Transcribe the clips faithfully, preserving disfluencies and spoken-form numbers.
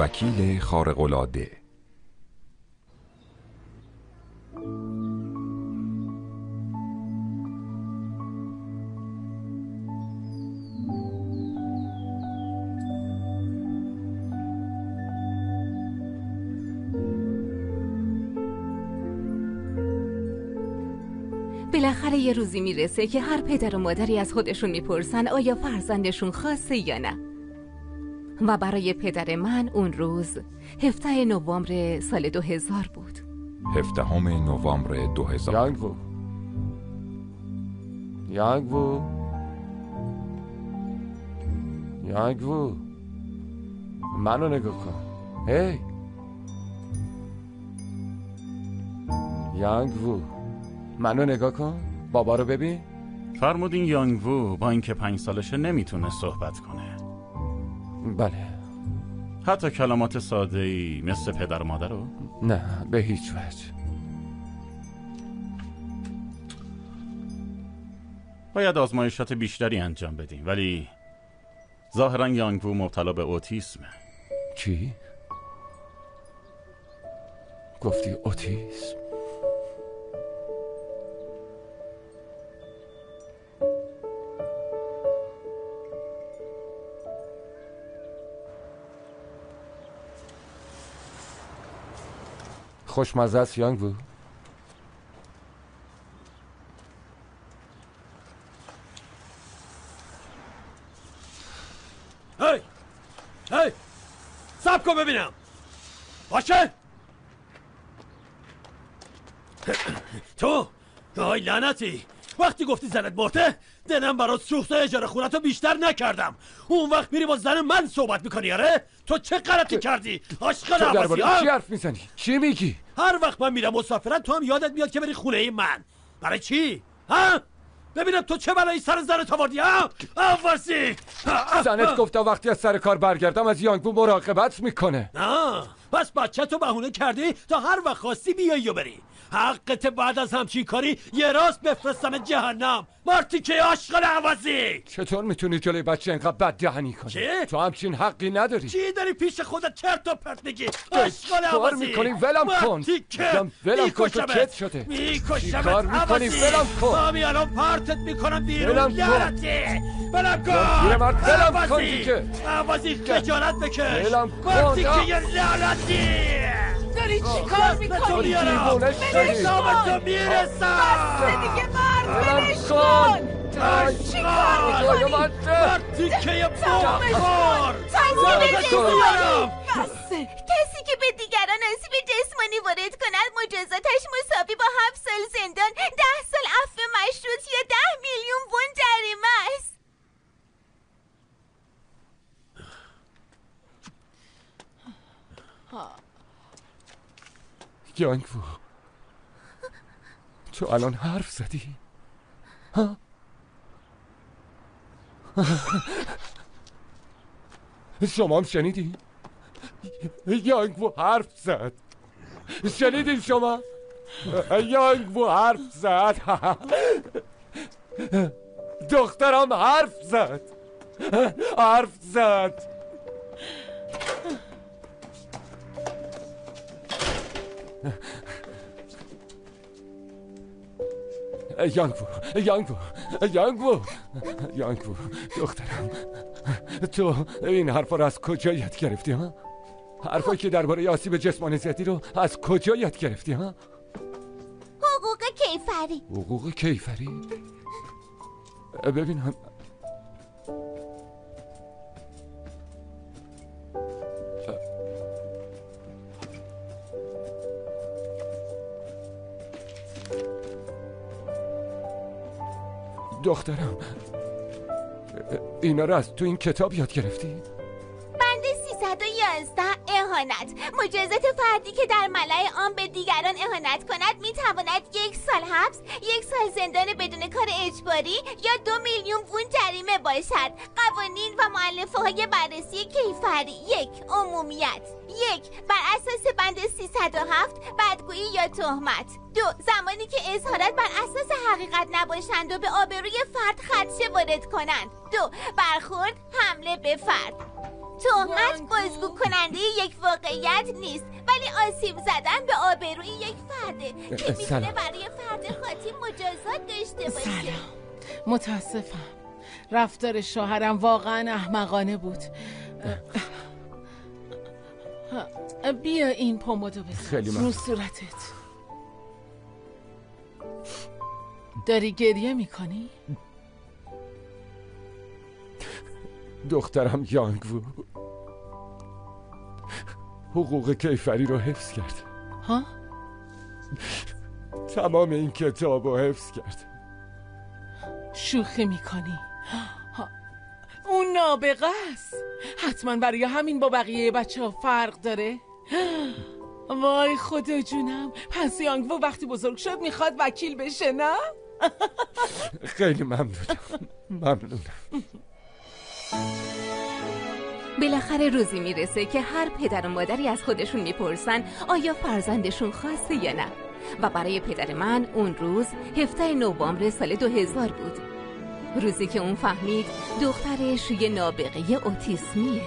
وکیل خارق‌العاده. بالاخره یه روزی میرسه که هر پدر و مادری از خودشون میپرسن آیا فرزندشون خاصه یا نه. و برای پدر من اون روز هفدهم نوامبر سال دو هزار بود. هفدهم نوامبر دو هزار. یانگوو یانگوو یانگوو منو نگاه کن. هی یانگوو منو نگاه کن. بابا رو ببین. فرمودین یانگوو با اینکه پنج سالشه نمیتونه صحبت کنه. بله. حتی کلمات ساده‌ای مثل پدر و مادر رو؟ نه به هیچ وجه. باید آزمایشات بیشتری انجام بدیم، ولی ظاهراً یانگوو مبتلا به اوتیسمه. چی؟ گفتی اوتیسم؟ خوشمزه است یانگوو. هی هی صبر کن ببینم. باشه تو آی لعنتی، وقتی گفتی زنت مرده دلم برات سوخته. اجاره خونتو بیشتر نکردم. اون وقت میری با زن من صحبت میکنی. آره تو چه غلطی کردی؟ عاشق تو نوازی. درباره چی حرف میزنی؟ چی میگی؟ هر وقت من میرم مسافرت تو هم یادت میاد که بری خونه ای من. برای چی؟ ها؟ ببینم تو چه بلایی سر زنت آوردی. ها؟ آفرسی. زنت گفت تا وقتی از سر کار برگردم از یانگوو مراقبت میکنه. نه پس بچه تو بهونه کردی تا هر وقت خواستی بیایی و بری. حقت بعد از همچین کاری یه راست بفرستم جهنم. مارتی که عاشق نوازی. چطور میتونی جلوی بچه اینقدر بد دهنی کنی؟ چی؟ تو همچین حقی نداری. چی داری پیش خودت چرت و پرت میگی؟ عاشق نوازی. کار میکنی ولم کن. مارتی که ولم کن تو کت شده. میکشمت. کار میکنی ولم کن. مامی الان پرتت میکنم بیرون. ولم کن. یارتی ولم کن. پیرمرد ولم کن دیگه. نوازی خجالت بکش. ولم کن. مارتی که یه لعنتی. داری چی کار میکنی؟ دیوونه شدی. تو میرسم. بسته دیگه مرد ولم کن. چی کار میکنی؟ مارتی که یه بخور. بسته. کسی که به دیگران آسیب جسمانی وارد کند مجازاتش مساوی با هفت سال زندان، ده سال عفو مشروط یا ده میلیون وون جریمه است. یانگوو تو الان حرف زدی؟ ها؟ شما هم شنیدی؟ یانگوو حرف زد. شنیدین شما؟ یانگوو حرف زد. دخترم حرف زد. حرف زد. یانگوو یانگوو یانگوو یانگوو دخترم، تو این حرفا رو از کجا یاد گرفتی ها؟ حرفایی که درباره آسیب جسمانی زدی رو از کجا یاد گرفتی ها؟ حقوق کیفری. حقوق کیفری؟ ببینم دخترم، اینا رو از تو این کتاب یاد گرفتی؟ بند سیصد و یازده اهانت. مجازات فردی که در ملأ عام به دیگران اهانت کند میتواند یک سال حبس، یک سال زندان بدون کار اجباری یا دو میلیون وون جریمه باشد. قوانین و مؤلفه های بررسی کیفری: یک، عمومیت. یک، بر اساس بند سیصد و هفت بدگویی یا تهمت. دو، زمانی که اظهارات بر اساس حقیقت نباشند و به آبروی فرد خدشه وارد کنند. دو، برخورد، حمله به فرد. تهمت بازگو کننده یک واقعیت نیست، ولی آسیب زدن به آبروی یک فرده که میتونه برای فرد خاطی مجازات داشته باشه. سلام. متاسفم، رفتار شوهرم واقعا احمقانه بود. بیا این پومادو بزن رو صورتت. داری گریه میکنی؟ دخترم یانگوو حقوق کیفری رو حفظ کرد. ها؟ تمام این کتاب رو حفظ کرد. شوخی میکنی؟ اون نابغه است. حتما برای همین با بقیه بچه ها فرق داره. وای خدا جونم، پس یانگوو وقتی بزرگ شد میخواد وکیل بشه نه؟ خیلی ممنونم. ممنونم. بالاخره روزی میرسه که هر پدر و مادری از خودشون میپرسن آیا فرزندشون خاصه یا نه. و برای پدر من اون روز هفده نوامبر سال دو هزار بود، روزی که اون فهمید دخترش یه نابغه اوتیسمیه.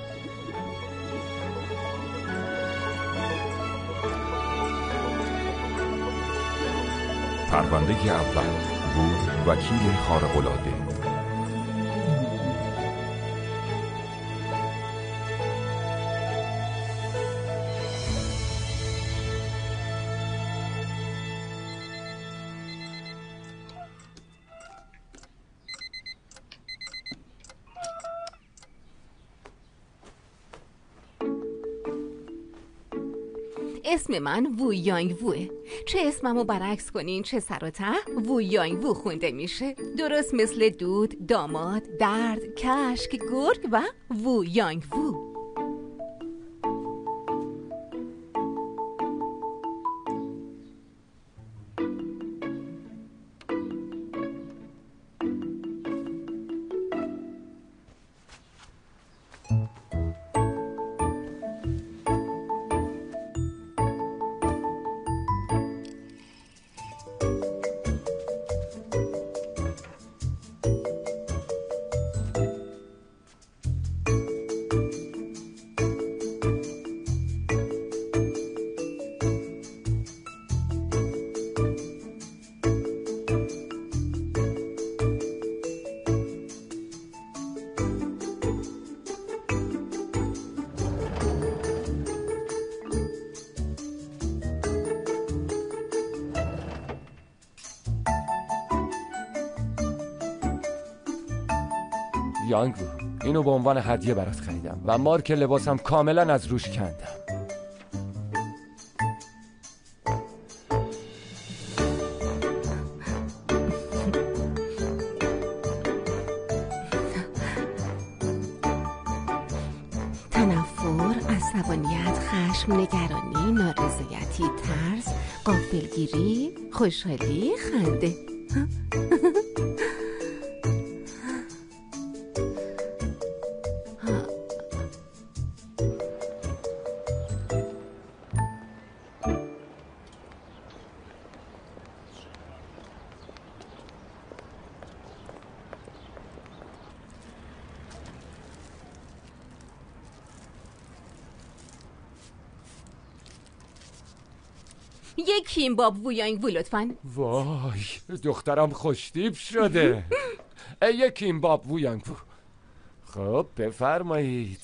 پرونده اول، وو وکیل خارق‌العاده. اسم من وو یانگووه. چه اسممو برعکس کنین چه سر و ته وو یانگوو خونده میشه، درست مثل دود، داماد، درد، کشک، گرگ و وو یانگوو. یانگوو، اینو به عنوان هدیه برات خریدم و مارک لباسم کاملا از روش کندم. تنفر، عصبانیت، خشم، نگرانی، نارضایتی، ترس، غافلگیری، خوشحالی، خنده. یک کیمباب وو یانگوو لطفاً. وای دخترم خوشتیپ شده. یک کیمباب وو یانگوو. خب بفرمایید.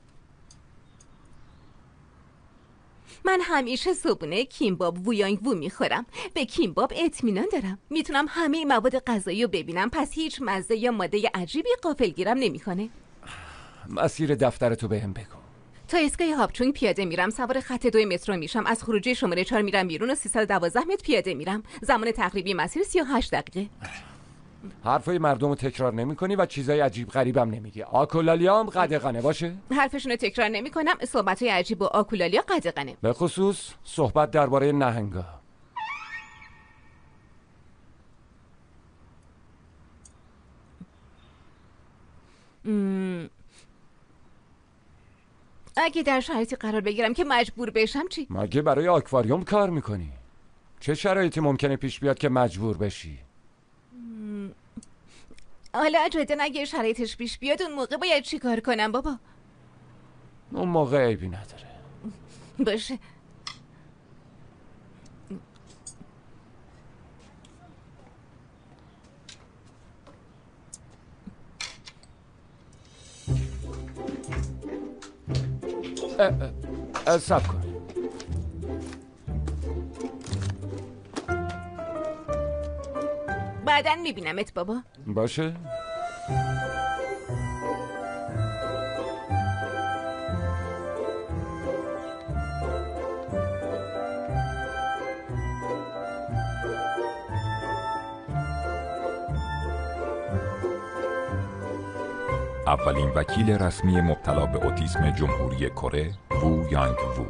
من همیشه صبحونه کیمباب وو یانگوو میخورم. به کیمباب اطمینان دارم. میتونم همه مواد غذایی رو ببینم، پس هیچ مزه یا ماده عجیبی غافلگیرم نمیکنه. مسیر دفترتو بهم بگو. تا ایستگاه هاپچونگ پیاده میرم، سوار خط دو مترو میشم، از خروجی شماره چهار میرم بیرون و سیصد و دوازده متر پیاده میرم. زمان تقریبی مسیر سی و هشت دقیقه. حرفای مردم رو تکرار نمی کنی و چیزای عجیب غریبم نمیگی. آکولاlia هم قدغنه باشه؟ حرفشون رو تکرار نمی کنم. صحبتای عجیب و آکولالیا قدغنه. به خصوص صحبت درباره نهنگا. م... اگه در شرایطی قرار بگیرم که مجبور بشم چی؟ مگه برای آکواریوم کار میکنی؟ چه شرایطی ممکنه پیش بیاد که مجبور بشی؟ حالا جدا اگه شرایطش پیش بیاد اون موقع باید چی کار کنم بابا؟ اون موقع عیبی نداره. باشه. صبر کن. بعداً میبینمت بابا. باشه. اولین وکیل رسمی مبتلا به اوتیسم جمهوری کره، وو یانگ وو.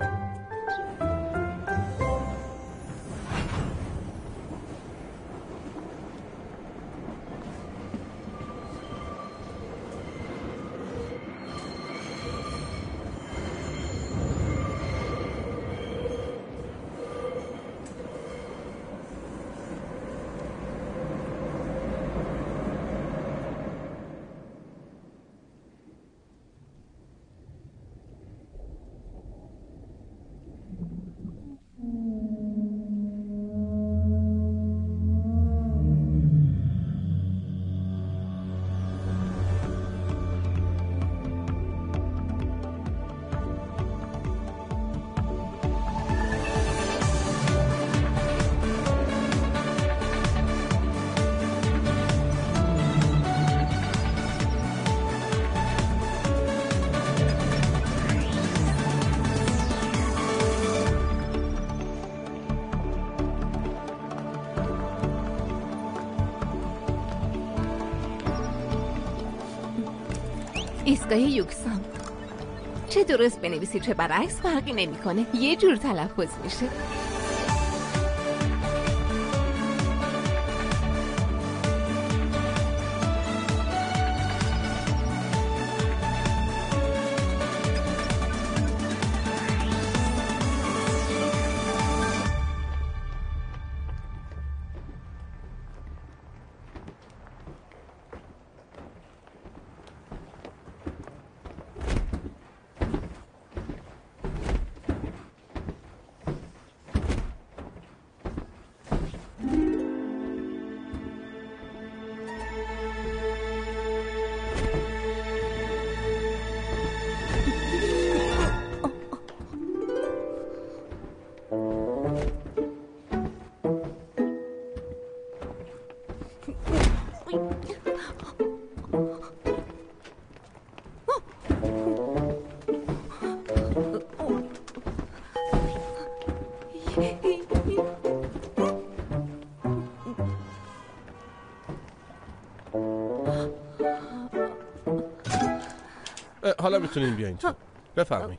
ایستگاه یوکسام. چه درست بنویسی چه برعکس فرقی نمیکنه، یه جور تلفظ میشه. حالا میتونین بیاین تو. بفرمایید.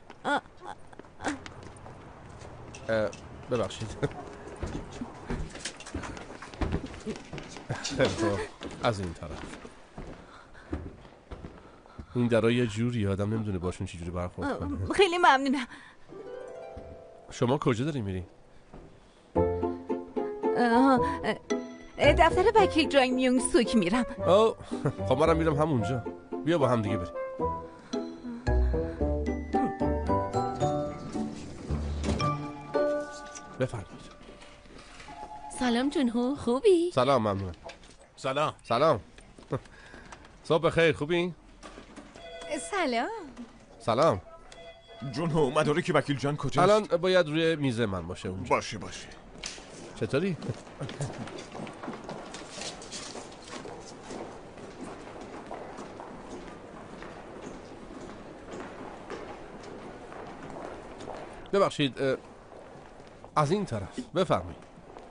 ببخشید. خیلی خوب. از این طرف. این درها یه جوری آدم نمیدونه باشون چی جوری برخورد کنه. خیلی ممنونم. شما کجا داری میری؟ دفتر وکیل جای میونگ سوک میرم. آه خب منم میرم همونجا. بیا با هم دیگه بریم. بفرمایید. سلام جونهو، خوبی؟ سلام، ممنون. سلام. سلام. صبح بخیر، خوبی؟ سلام. سلام. جونهو، مدارک وکیل جان کجاست؟ الان باید روی میز من باشه اونجا. باشه باشه. چطوری؟ ببخشید، از این طرف بفرمایید.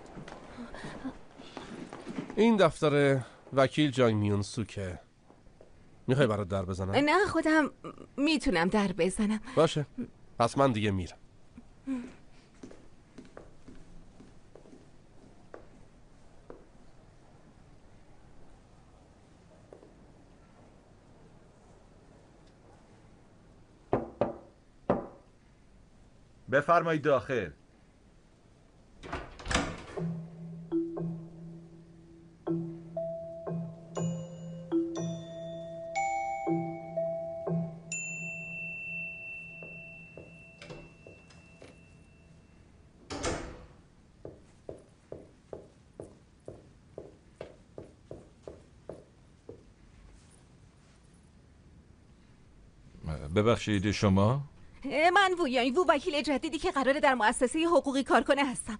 این دفتر وکیل جای میون سوکه. میخوای برات در بزنم؟ نه خودم میتونم در بزنم. باشه، پس من دیگه میرم. بفرمایید داخل. ببخشید شما؟ من وویانگ وو، وکیل جدیدی که قراره در مؤسسه حقوقی کار کنه هستم.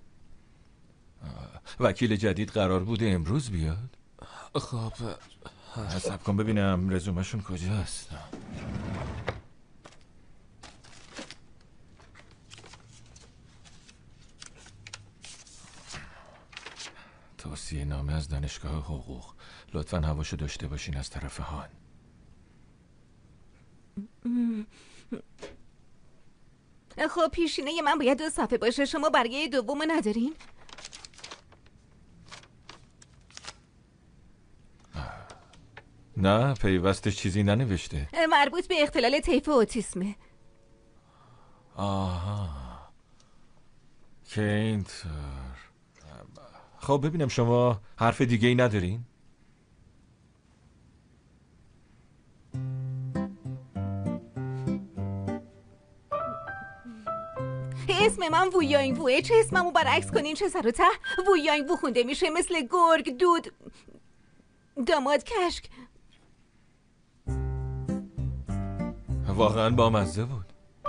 وکیل جدید قرار بوده امروز بیاد؟ خب حساب کن ببینم رزومشون کجاست. توصیه نامه از دانشگاه حقوق. لطفاً حواشو داشته باشین از طرف هان. خب پیشینه من باید دو صفحه باشه. شما برگه دوم ندارین؟ نه، پیوستش چیزی ننوشته. مربوط به اختلال طیف اوتیسمه. آها، که اینطور. خب ببینم شما حرف دیگه ای ندارین؟ اسم من وویانگ ووه. چه اسممو برعکس کنین چه سر و ته. وویانگ وو خونده میشه مثل گرگ، دود، داماد کشک. واقعا بامزه بود.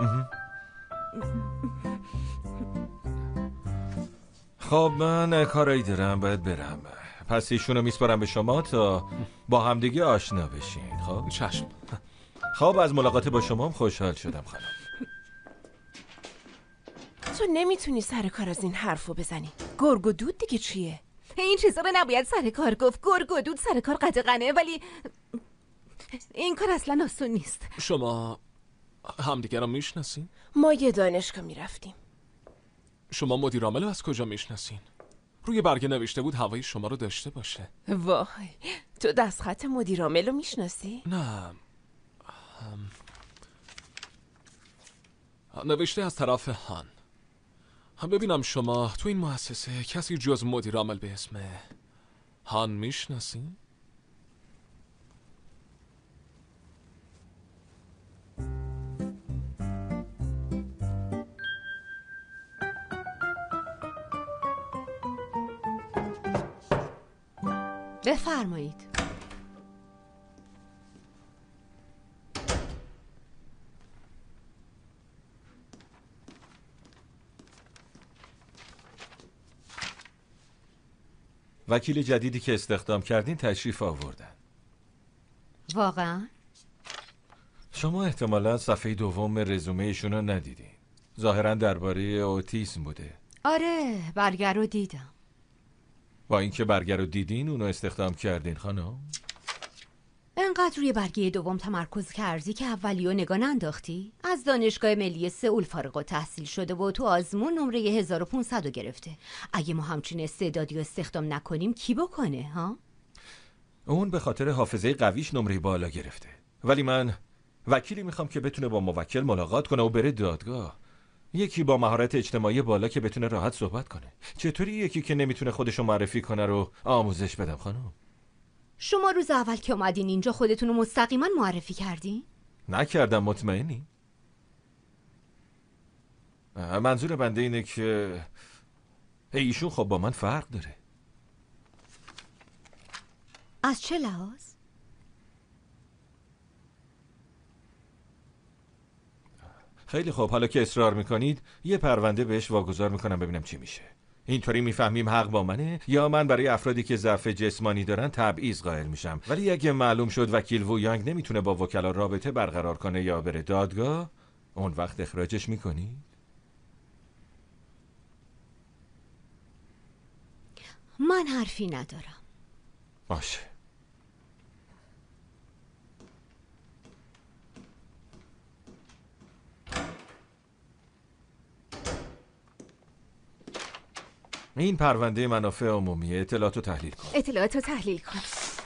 خب من کارایی دارم باید برم، پس ایشونو میسپارم به شما تا با همدیگه آشنا بشین. خب چشم. خب از ملاقات با شما خوشحال شدم خانم. تو نمیتونی سر کار از این حرفو بزنی. گرگ و دود دیگه چیه؟ این چیزا رو نباید سر کار گفت. گرگ و دود سر کار قدغنه، ولی این کار اصلا آسون نیست. شما همدیگه رو میشناسین؟ ما یه دانشگاه میرفتیم. شما مدیر عامل رو از کجا میشناسین؟ روی برگه نوشته بود هوای شما رو داشته باشه. وای، تو دستخط مدیر عامل رو میشناسی؟ نه هم... نوشته از طرف هان. هم ببینم شما تو این مؤسسه کسی جز مدیر عامل به اسم هان میشناسین؟ بفرمایید. وکیل جدیدی که استخدام کردین تشریف آوردن. واقعا؟ شما احتمالا صفحه دوم رزومه ایشون رو ندیدین. ظاهرا درباره اوتیسم بوده. آره، برگر رو دیدم. با اینکه برگر رو دیدین اونو استخدام کردین خانم؟ انقدر روی برگه دوم تمرکز کردی که اولیو نگاه ننداختی؟ از دانشگاه ملی سئول فارغ التحصیل شده و تو آزمون نمره هزار و پانصد رو گرفته. اگه ما همچین استعدادی رو استخدام نکنیم کی بکنه ها؟ اون به خاطر حافظه قویش نمره بالا گرفته، ولی من وکیلی میخوام که بتونه با موکل ملاقات کنه و بره دادگاه. یکی با مهارت اجتماعی بالا که بتونه راحت صحبت کنه. چطوری یکی که نمیتونه خودشو معرفی کنه رو آموزش بدم خانم؟ شما روز اول که اومدین اینجا خودتون رو مستقیما معرفی کردین؟ نکردم. مطمئنی؟ منظور بنده اینه که ایشون خب با من فرق داره. از چه لحاظ؟ خیلی خوب، حالا که اصرار میکنید یه پرونده بهش واگذار میکنم ببینم چی میشه. اینطوری میفهمیم حق با منه یا من برای افرادی که ضعف جسمانی دارن تبعیض قائل میشم. ولی اگه معلوم شد وکیل وویانگ نمیتونه با وکلا رابطه برقرار کنه یا بره دادگاه، اون وقت اخراجش میکنید؟ من حرفی ندارم. باشه. این پرونده منافع عمومی. اطلاعاتو تحلیل کن. اطلاعاتو تحلیل کن.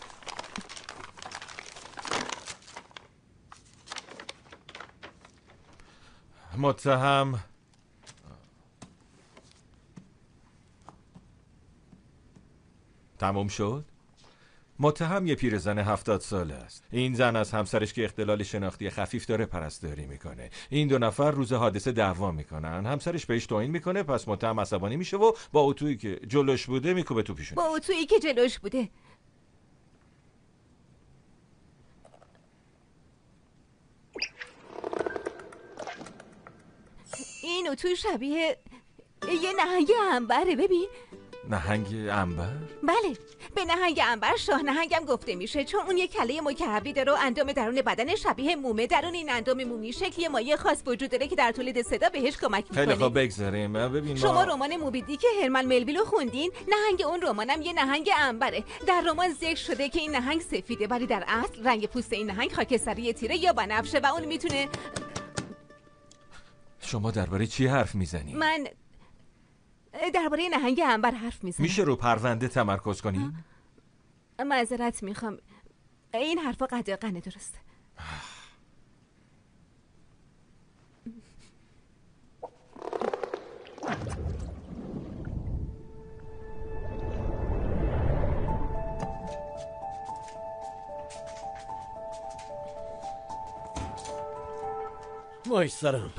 متهم تموم شد. متهم یه پیرزن هفتاد ساله است. این زن از همسرش که اختلال شناختی خفیف داره پرستاری میکنه. این دو نفر روز حادثه دعوا میکنن. همسرش بهش توهین میکنه، پس متهم عصبانی میشه و با اتویی که جلوش بوده میکوبه تو پیشونش. با اتویی که جلوش بوده. این اتو شبیه یه نهنگ عنبره. ببین. نهنگ عنبر؟ بله، به نهنگ عنبر شاه نهنگم گفته میشه، چون اون یه کله مکعبی داره و اندام درون بدن شبیه مومه. درون این اندام مومی شکلی مایع خاص وجود داره که در تولید صدا بهش کمک میکنه. خیلی خوب بگذاریم. ببین ما... شما رمان موبی دیک هرمن ملویل رو خوندین؟ نهنگ اون رمانم یه نهنگ عنبره. در رمان ذکر شده که این نهنگ سفیده، ولی در اصل رنگ پوست این نهنگ خاکستری تیره یا بنفشه و اون میتونه. شما درباره چی حرف میزنی؟ من درباره نهنگ عنبر حرف میزنم. میشه رو پرونده تمرکز کنی؟ معذرت میخوام، این حرفا قدقنه. درسته. وای سرم،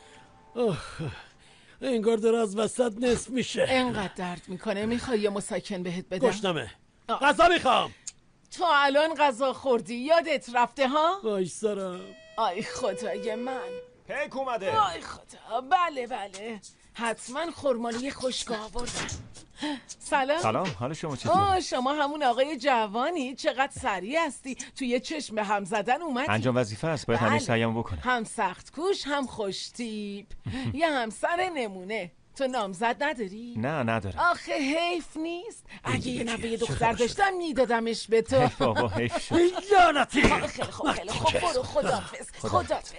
انگار داره از وسط نصف میشه. انقدر درد میکنه میخوای یه مسکن بهت بدم؟ گشنمه، غذا میخوام. تو الان غذا خوردی یادت رفته ها؟ وای سرم. آی خدای من، پیک اومده. آی خدا. بله بله، حتما خرمالی خشک آوردن. سلام. سلام، حال شما چطوره؟ آه شما همون آقای جوانی، چقدر سریع هستی. تو یه چشم به هم زدن اومدی. انجام وظیفه است، باید همین سعیمو بکنم. هم سخت کوش هم خوش تیپ. یه همسر نمونه. تو نامزد نداری؟ نه ندارم. آخه حیف نیست؟ اگه یه نوه دختر داشتم میدادمش به تو. حیف بابا، حیف شد. لعنتی. خیلی خوب خیلی خوب، برو. خداحافظ. خداحافظ.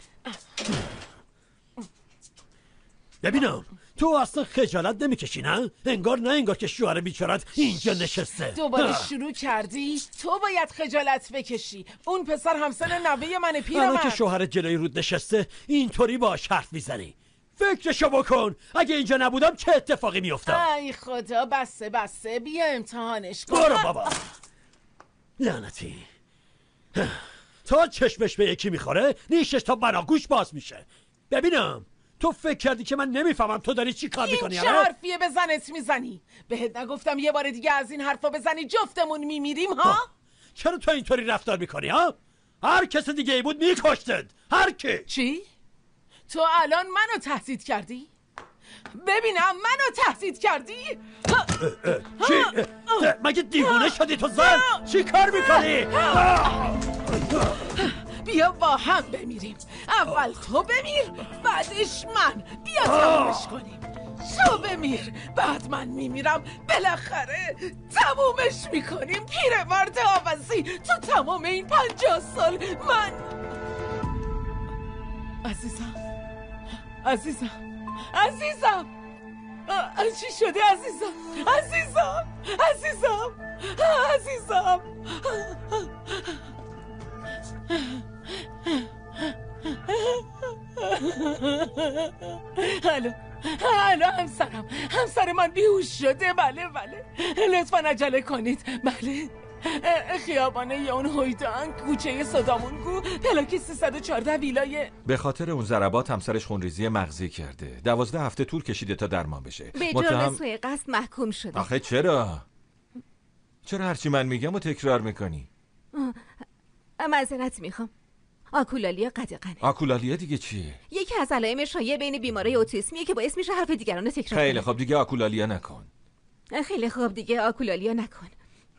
ببینم تو اصلا خجالت نمیکشی نه؟ انگار نه انگار که شوهر بیچارت اینجا نشسته. دوباره شروع کردی؟ تو باید خجالت بکشی. اون پسر همسن نوه من پیرمرد. الان که شوهر جلوی رود نشسته اینطوری باهاش حرف میزنی؟ فکرشو بکن، اگه اینجا نبودم چه اتفاقی میافتاد؟ ای خدا، بسه بسه، بیا امتحانش کن. برو بابا. لعنتی. تا چشمش به یکی میخوره نیشش تا بناگوش باز میشه. ببینم تو فکر کردی که من نمیفهمم تو داری چی کار میکنی؟ این چه حرفیه به زنت میزنی؟ بهت نگفتم یه بار دیگه از این حرفا بزنی جفتمون میمیریم ها؟ چرا تو اینطوری رفتار میکنی ها؟ هر کس دیگه ای بود میکشتد. هر کی. چی؟ تو الان منو تهدید کردی؟ ببینم منو تهدید کردی؟ چی؟ مگه دیوونه شدی تو زن؟ چی کار میکنی؟ بیا با هم بمیریم. اول تو بمیر بعدش من. بیا تمومش کنیم. تو بمیر بعد من میمیرم. بالاخره تمومش میکنیم. پیرمرد آوازی، تو تمام این پنجاه سال من. عزیزم عزیزم عزیزم چی شده عزیزم؟ عزیزم عزیزم عزیزم الو الو همسرم همسر من بیهوش شده. بله بله لطفا عجله کنید. بله خیابانه یا اون هویدان، کوچه صدامونگو، پلاک سیصد و چهارده ویلای. به خاطر اون ضربات همسرش خونریزی مغزی کرده. دوازده هفته طول کشیده تا درمان بشه. به جرم سوء قصد محکوم شده. آخه چرا؟ چرا هرچی من میگم و تکرار میکنی؟ معذرت میخوام. آکولالیا قدغنه. آکولالیا دیگه چیه؟ یکی از علائم شایع بین بیماری اوتیسمیه که باعث میشه حرف دیگران رو تکرار خیلی خوب دیگه آکولالیا نکن. خیلی خوب دیگه آکولالیا نکن.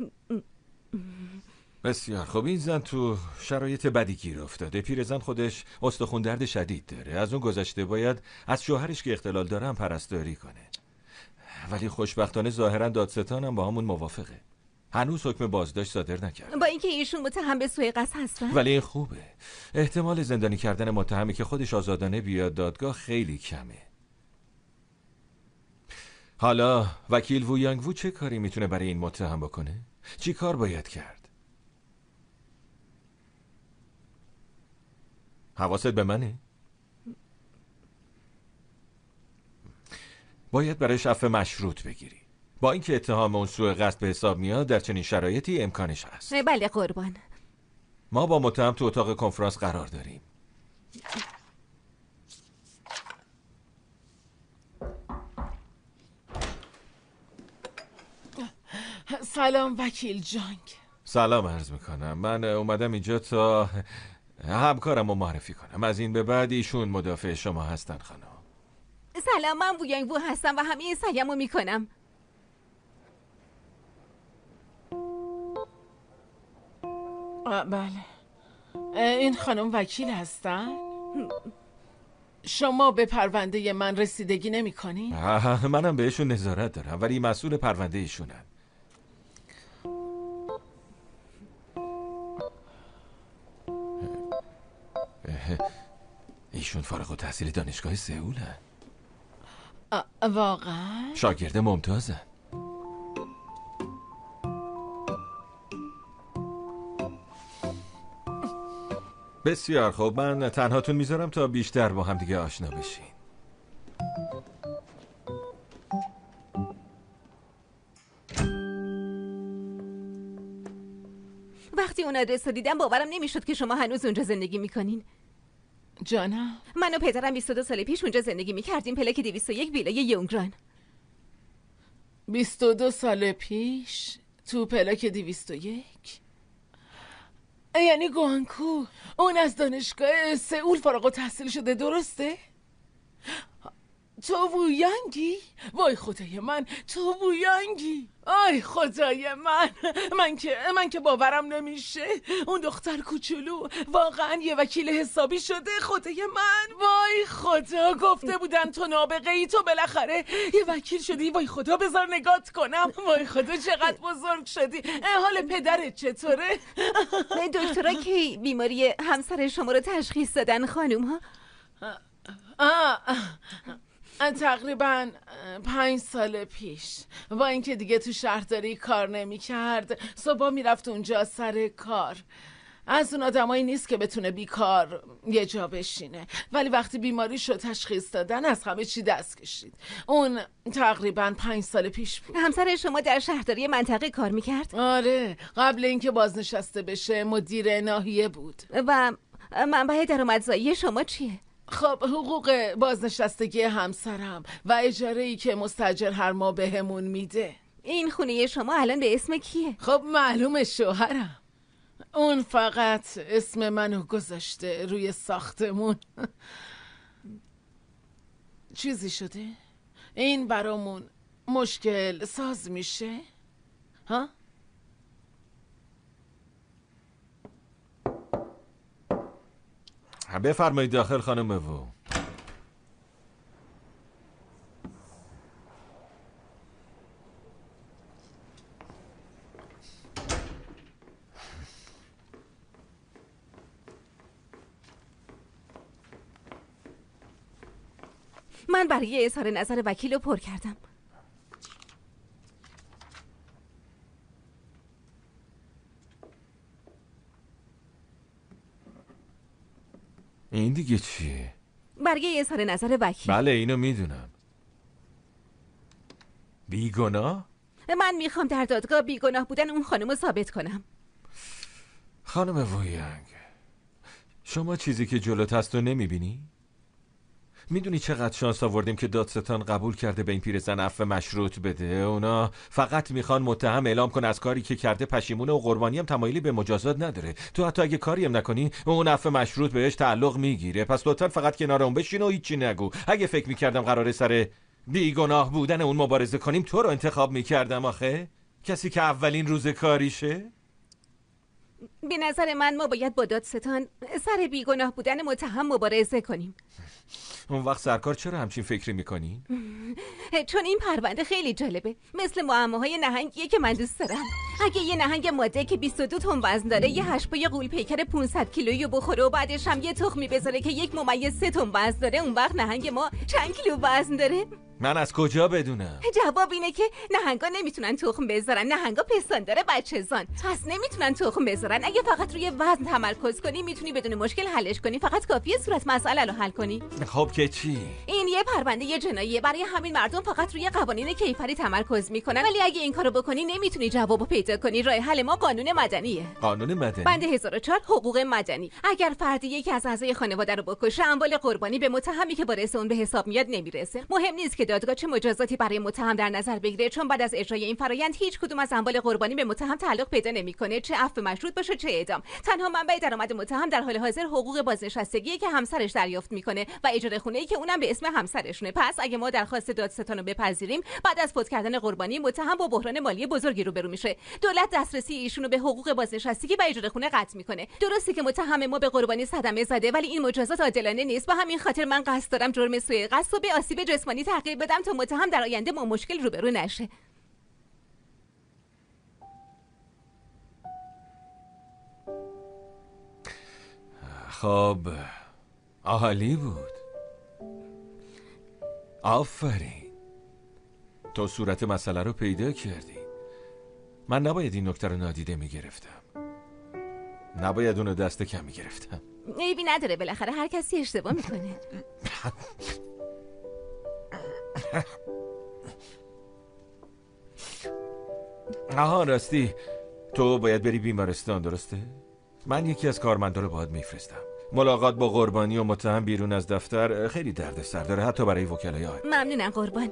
بسیار خوب. این زن تو شرایط بدی گیر افتاده. پیرزن خودش استخوان درد شدید داره. از اون گذشته باید از شوهرش که اختلال داره هم پرستاری کنه. ولی خوشبختانه ظاهرا دادستان هم با همون موافقه. هنوز حکم بازداشت صادر نکرد. با اینکه ایشون متهم به سوء قصد هستن. ولی این خوبه. احتمال زندانی کردن متهمی که خودش آزادانه بیاد دادگاه خیلی کمه. حالا وکیل وو یانگ وو چه کاری میتونه برای این متهم بکنه؟ چی کار باید کرد؟ حواست به منه؟ باید برای عفو مشروط بگیری. با اینکه اتهام اون سوء قصد به حساب میاد، در چنین شرایطی امکانش هست. بله قربان. ما با متهم تو اتاق کنفرانس قرار داریم. سلام وکیل جانگ. سلام عرض میکنم. من اومدم اینجا تا همکارم رو معرفی کنم. از این به بعد ایشون مدافع شما هستن خانم. سلام، من وویانگ وو هستم و همه سعیمو میکنم. بله، این خانم وکیل هستن؟ شما به پرونده من رسیدگی نمی کنی؟ منم بهشون نظارت دارم ولی مسئول پرونده ایشونم. ایشون فارغ التحصیل دانشگاه سئولن. واقعا؟ شاگرد ممتازن. بسیار خوب، من تنهاتون میذارم تا بیشتر با هم دیگه آشنا بشین. وقتی اون آدرس رو دیدم باورم نمیشد که شما هنوز اونجا زندگی میکنین. جانم؟ من و پدرم بیست و دو سال پیش اونجا زندگی میکردیم، پلاک دویست و یک ویلای یونگران. بیست و دو سال پیش تو پلاک دویست و یک؟ یعنی گوانکو اون از دانشگاه سئول فارغ التحصیل شده، درسته؟ تو وویانگی؟ وای خدای من، تو وویانگی؟ آی خدای من، من که من که باورم نمیشه. اون دختر کوچولو واقعا یه وکیل حسابی شده. خدای من، وای خدا، گفته بودن تو نابغه ای، تو بالاخره یه وکیل شدی. وای خدا، بذار نگات کنم. وای خدا چقدر بزرگ شدی. حال پدرت چطوره؟ دکترا کی بیماری همسر شما رو تشخیص دادن خانوم ها؟ آه تقریبا پنج سال پیش، با اینکه دیگه تو شهرداری کار نمی کرد، صبح می رفت اونجا سر کار. از اون آدمایی نیست که بتونه بیکار یه جا بشینه، ولی وقتی بیماریشو تشخیص دادن از همه چی دست کشید. اون تقریبا پنج سال پیش بود. همسر شما در شهرداری منطقه کار می کرد؟ آره، قبل اینکه بازنشسته بشه مدیر ناحیه بود. و منبع درآمدزایی شما چیه؟ خب حقوق بازنشستگی همسرم و اجاره‌ای که مستاجر هر ماه بهمون میده. این خونه شما الان به اسم کیه؟ خب معلومه شوهرم. اون فقط اسم منو گذاشته روی ساختمون. چیزی شده؟ این برامون مشکل ساز میشه؟ ها؟ بفرمایید داخل خانم وو. من برای اظهار نظر وکیل رو پر کردم. این دیگه چیه؟ برای اظهار نظر وکیل. بله اینو میدونم. بیگناه؟ من میخوام در دادگاه بیگناه بودن اون خانم رو ثابت کنم. خانم وویانگ، شما چیزی که جلوت هست رو نمیبینی؟ میدونی چقدر شانس آوردیم که دادستان قبول کرده به این پیرزن عفو مشروط بده. اونا فقط میخوان متهم اعلام کنه از کاری که کرده پشیمونه و قربانی هم تمایلی به مجازات نداره. تو حتی اگه کاری هم نکنی اون عفو مشروط بهش تعلق میگیره. پس لطفا فقط کنار اون بشین و هیچی نگو. اگه فکر میکردم قراره سر بیگناه بودن اون مبارزه کنیم تو رو انتخاب میکردم. آخه کسی که اولین روز کاریشه. به نظر من ما باید با دادستان سر بیگناه بودن متهم مبارزه کنیم. اون وقت سرکار چرا همچین فکری میکنین؟ چون این پرونده خیلی جالبه، مثل معماهای نهنگیه که من دوست دارم. اگه یه نهنگ ماده که بیست و دو تن وزن داره یه هشت‌پای غول پیکر پانصد کیلویی رو بخوره و بعدش هم یه تخمی بذاره که یک ممیز سه تن وزن داره، اون وقت نهنگ ما چند کیلو وزن داره؟ من از کجا بدونم؟ جواب اینه که نهنگا نمیتونن تخم بذارن. نهنگا پستاندار بچه‌زان، پس نمیتونن تخم بذارن. اگه فقط روی وزن تمرکز کنی میتونی بدون مشکل حلش کنی. فقط کافیه صورت مسئله رو حل کنی. خب که چی؟ این یه پرونده جناییه، برای همین مردم فقط روی قوانین کیفری تمرکز میکنن. ولی اگه این کارو بکنی نمیتونی جوابو پیدا کنی. راه حل ما قانون مدنیه. قانون مدنی؟ بند هزار و چهار حقوق مدنی. اگر فردی یکی از اعضای خانواده رو بکشه، اموال قربانی به متهمی که وارث اون به حساب میاد نمیرسه. مهم نیست که دادگاه چه مجازاتی برای متهم در نظر بگیره، چون بعد از اجرای این فرایند هیچ کدوم از اموال قربانی به متهم تعلق پیدا نمیکنه، چه عفو مشروط باشه چه اعدام. تنها منبع درآمد متهم در حال حاضر حقوق بازنشستگی که همسرش دریافت میکنه و اجاره خونه‌ای که اونم به اسم همسر همسرشونه. پس اگه ما درخواست دادستان رو بپذیریم، بعد از فوت کردن قربانی متهم با بحران مالی بزرگی روبرو میشه. دولت دسترسی ایشونو به حقوق بازنشستگی و اجاره خونه قطع میکنه. درسته که متهم ما به قربانی صدمه زده، ولی این مجازات عادلانه نیست. به همین خاطر من قصد دارم جرم سوء قصد رو به آسیب جسمانی تغییر بدم تا متهم در آینده با مشکل روبرو نشه. خب عالی بود. آفرین، تو صورت مسئله رو پیدا کردی. من نباید این نکته رو نادیده میگرفتم، نباید اونو دست کم میگرفتم. عیبی نداره، بالاخره هر کسی اشتباه میکنه. آها راستی، تو باید بری بیمارستان، درسته؟ من یکی از کارمندا رو باید میفرستم. ملاقات با قربانی و متهم بیرون از دفتر خیلی دردسر داره، حتی برای وکلای عالی. ممنونم قربان.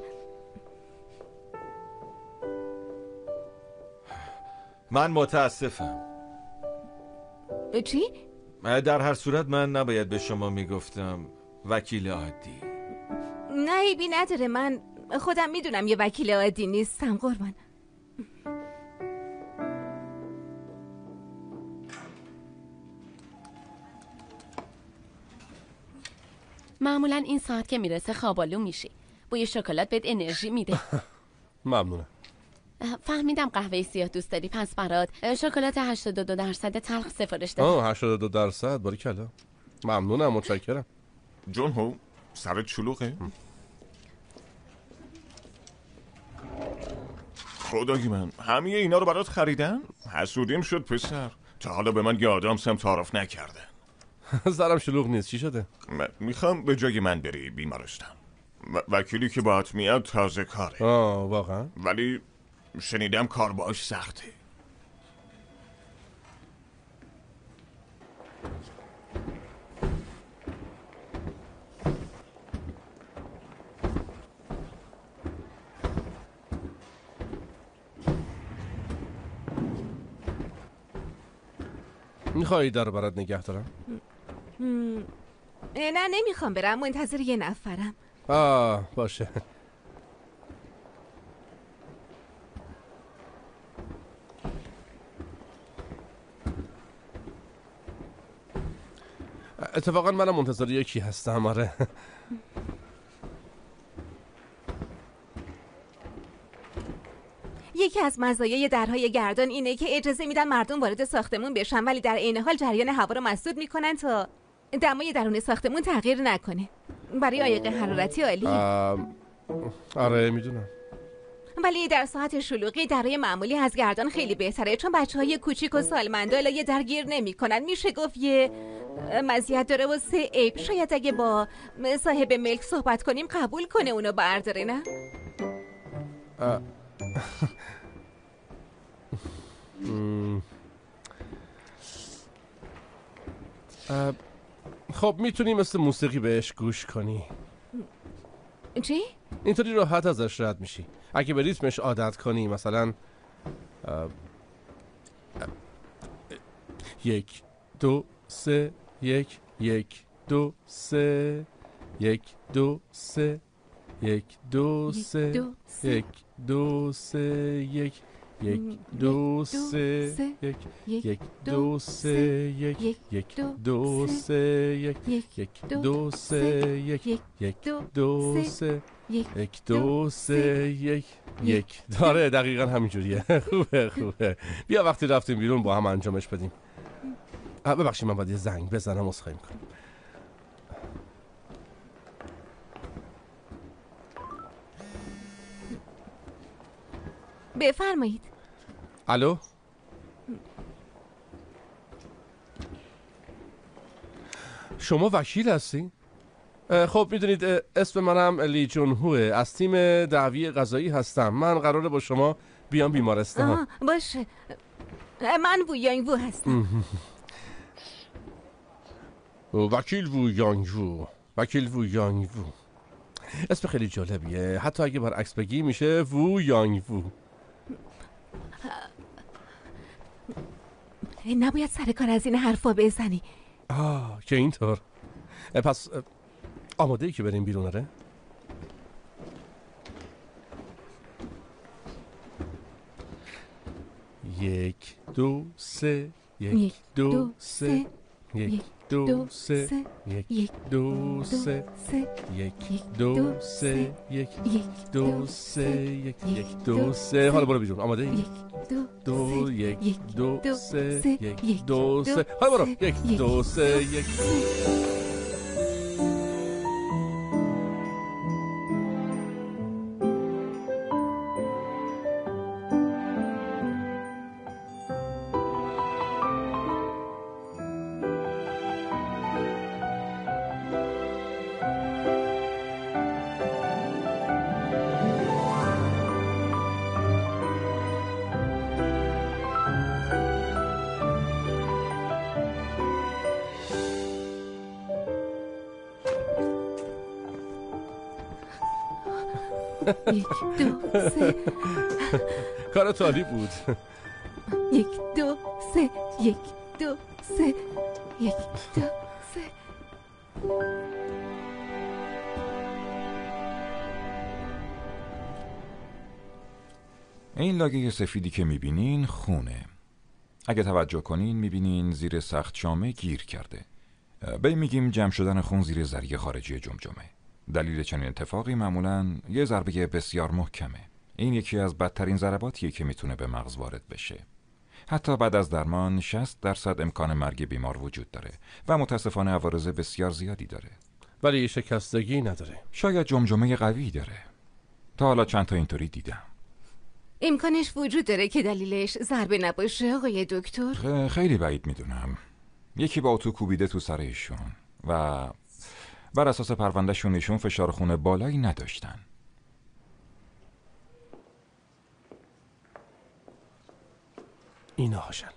من متاسفم. چی؟ در هر صورت من نباید به شما میگفتم وکیل عادی. نه عیبی نداره، من خودم میدونم یه وکیل عادی نیستم قربان. معمولا این ساعت که میرسه خوابالو میشی. بوی شکلات بهت انرژی میده. ممنونم. فهمیدم قهوه سیاه دوست داری، پس برات شکلات هشتاد و دو درصد تلخ سفارش دادم. آه هشتاد و دو درصد، باریکلا. ممنونم، متشکرم. جون هو سرت شلوغه؟ خدای من، همه اینا رو برات خریدن؟ حسودیم شد پسر، تا حالا به من یادم سم تعارف نکردن. سرم شلوغ نیست، چی شده؟ میخوام به جای من بری بیمارستان. و... وکیلی که باهات میاد تازه کاره. آه واقعا؟ ولی شنیدم کار باش سخته. میخوایی در برات نگه دارم؟ نه نمیخوام برم، منتظر یه نفرم. آه باشه. اتفاقا منم منتظر یکی هستم. آره. یکی از مزایای درهای گردان اینه که اجازه میدن مردم وارد ساختمون بشن، ولی در عین حال جریان هوا رو مسدود میکنن تا دمای درون ساختمون تغییر نکنه. برای عایق حرارتی عالیه. آره میدونم. ولی در ساعت شلوغی درهای معمولی از گردان خیلی بهتره، چون بچهای کوچیک و سالمندا لایه درگیر نمیکنن. میشه گفت یه مزیت داره و سه عیب. شاید اگه با صاحب ملک صحبت کنیم قبول کنه اونو برداره، نه؟ خب میتونی مثل موسیقی بهش گوش کنی. چی؟ اینطوری راحت ازش رد میشی. اگه به ریتمش عادت کنی، مثلا یک دو سه یک یک دو سه یک دو سه یک دو سه یک دو سه یک یک دو سه یک یک دو سه یک یک دو سه یک یک دو سه یک یک دو سه یک دو سه یک یک. داره دقیقا همینجوریه. خوبه خوبه. بیا وقتی رفتیم بیرون با هم انجامش بدیم. ببخشید من باید یه زنگ بزنم، عذرخواهی میکنم. بفرمایید. الو. شما وکیل هستی؟ خب میدونید اسم منم لی جون هوه، از تیم دعوی قضایی هستم. من قراره با شما بیام بیمارستان. باشه، من وو یانگ وو هستم. وکیل وو یانگ وو. وکیل وو یانگ وو. اسم خیلی جالبیه، حتی اگه برعکس بگی میشه وو یانگ وو. نباید سر کار از این حرفا بزنی. آه که اینطور. پس آماده ای که بریم بیرون؟ آره یک دو سه یک دو سه یک دو سه یک دو سه یک دو سه یک دو سه یک دو سه. حالا برو بیرون. آماده ای؟ دو یک دو سه یک دو سه. حالا برو. یک دو سه یک. یک دو سه. کارت عالی بود. یک دو سه یک دو سه یک دو سه. این لاگه سفیدی که میبینین خونه. اگه توجه کنین میبینین زیر سخت شامه گیر کرده. به این میگیم جمع شدن خون زیر ذریع خارجی جمجمه. دلیل چنین اتفاقی معمولاً یه ضربه بسیار محکمه. این یکی از بدترین ضرباتیه که میتونه به مغز وارد بشه. حتی بعد از درمان شصت درصد امکان مرگ بیمار وجود داره و متاسفانه عوارض بسیار زیادی داره. ولی شکستگی نداره. شاید جمجمه قوی داره. تا حالا چند تا اینطوری دیدم. امکانش وجود داره که دلیلش ضربه نباشه آقای دکتر؟ خیلی بعید میدونم. یکی با اتو کوبیده تو سر ایشون و بر اساس پروندهشون ایشون فشار خون بالایی نداشتن. اینا هاشن.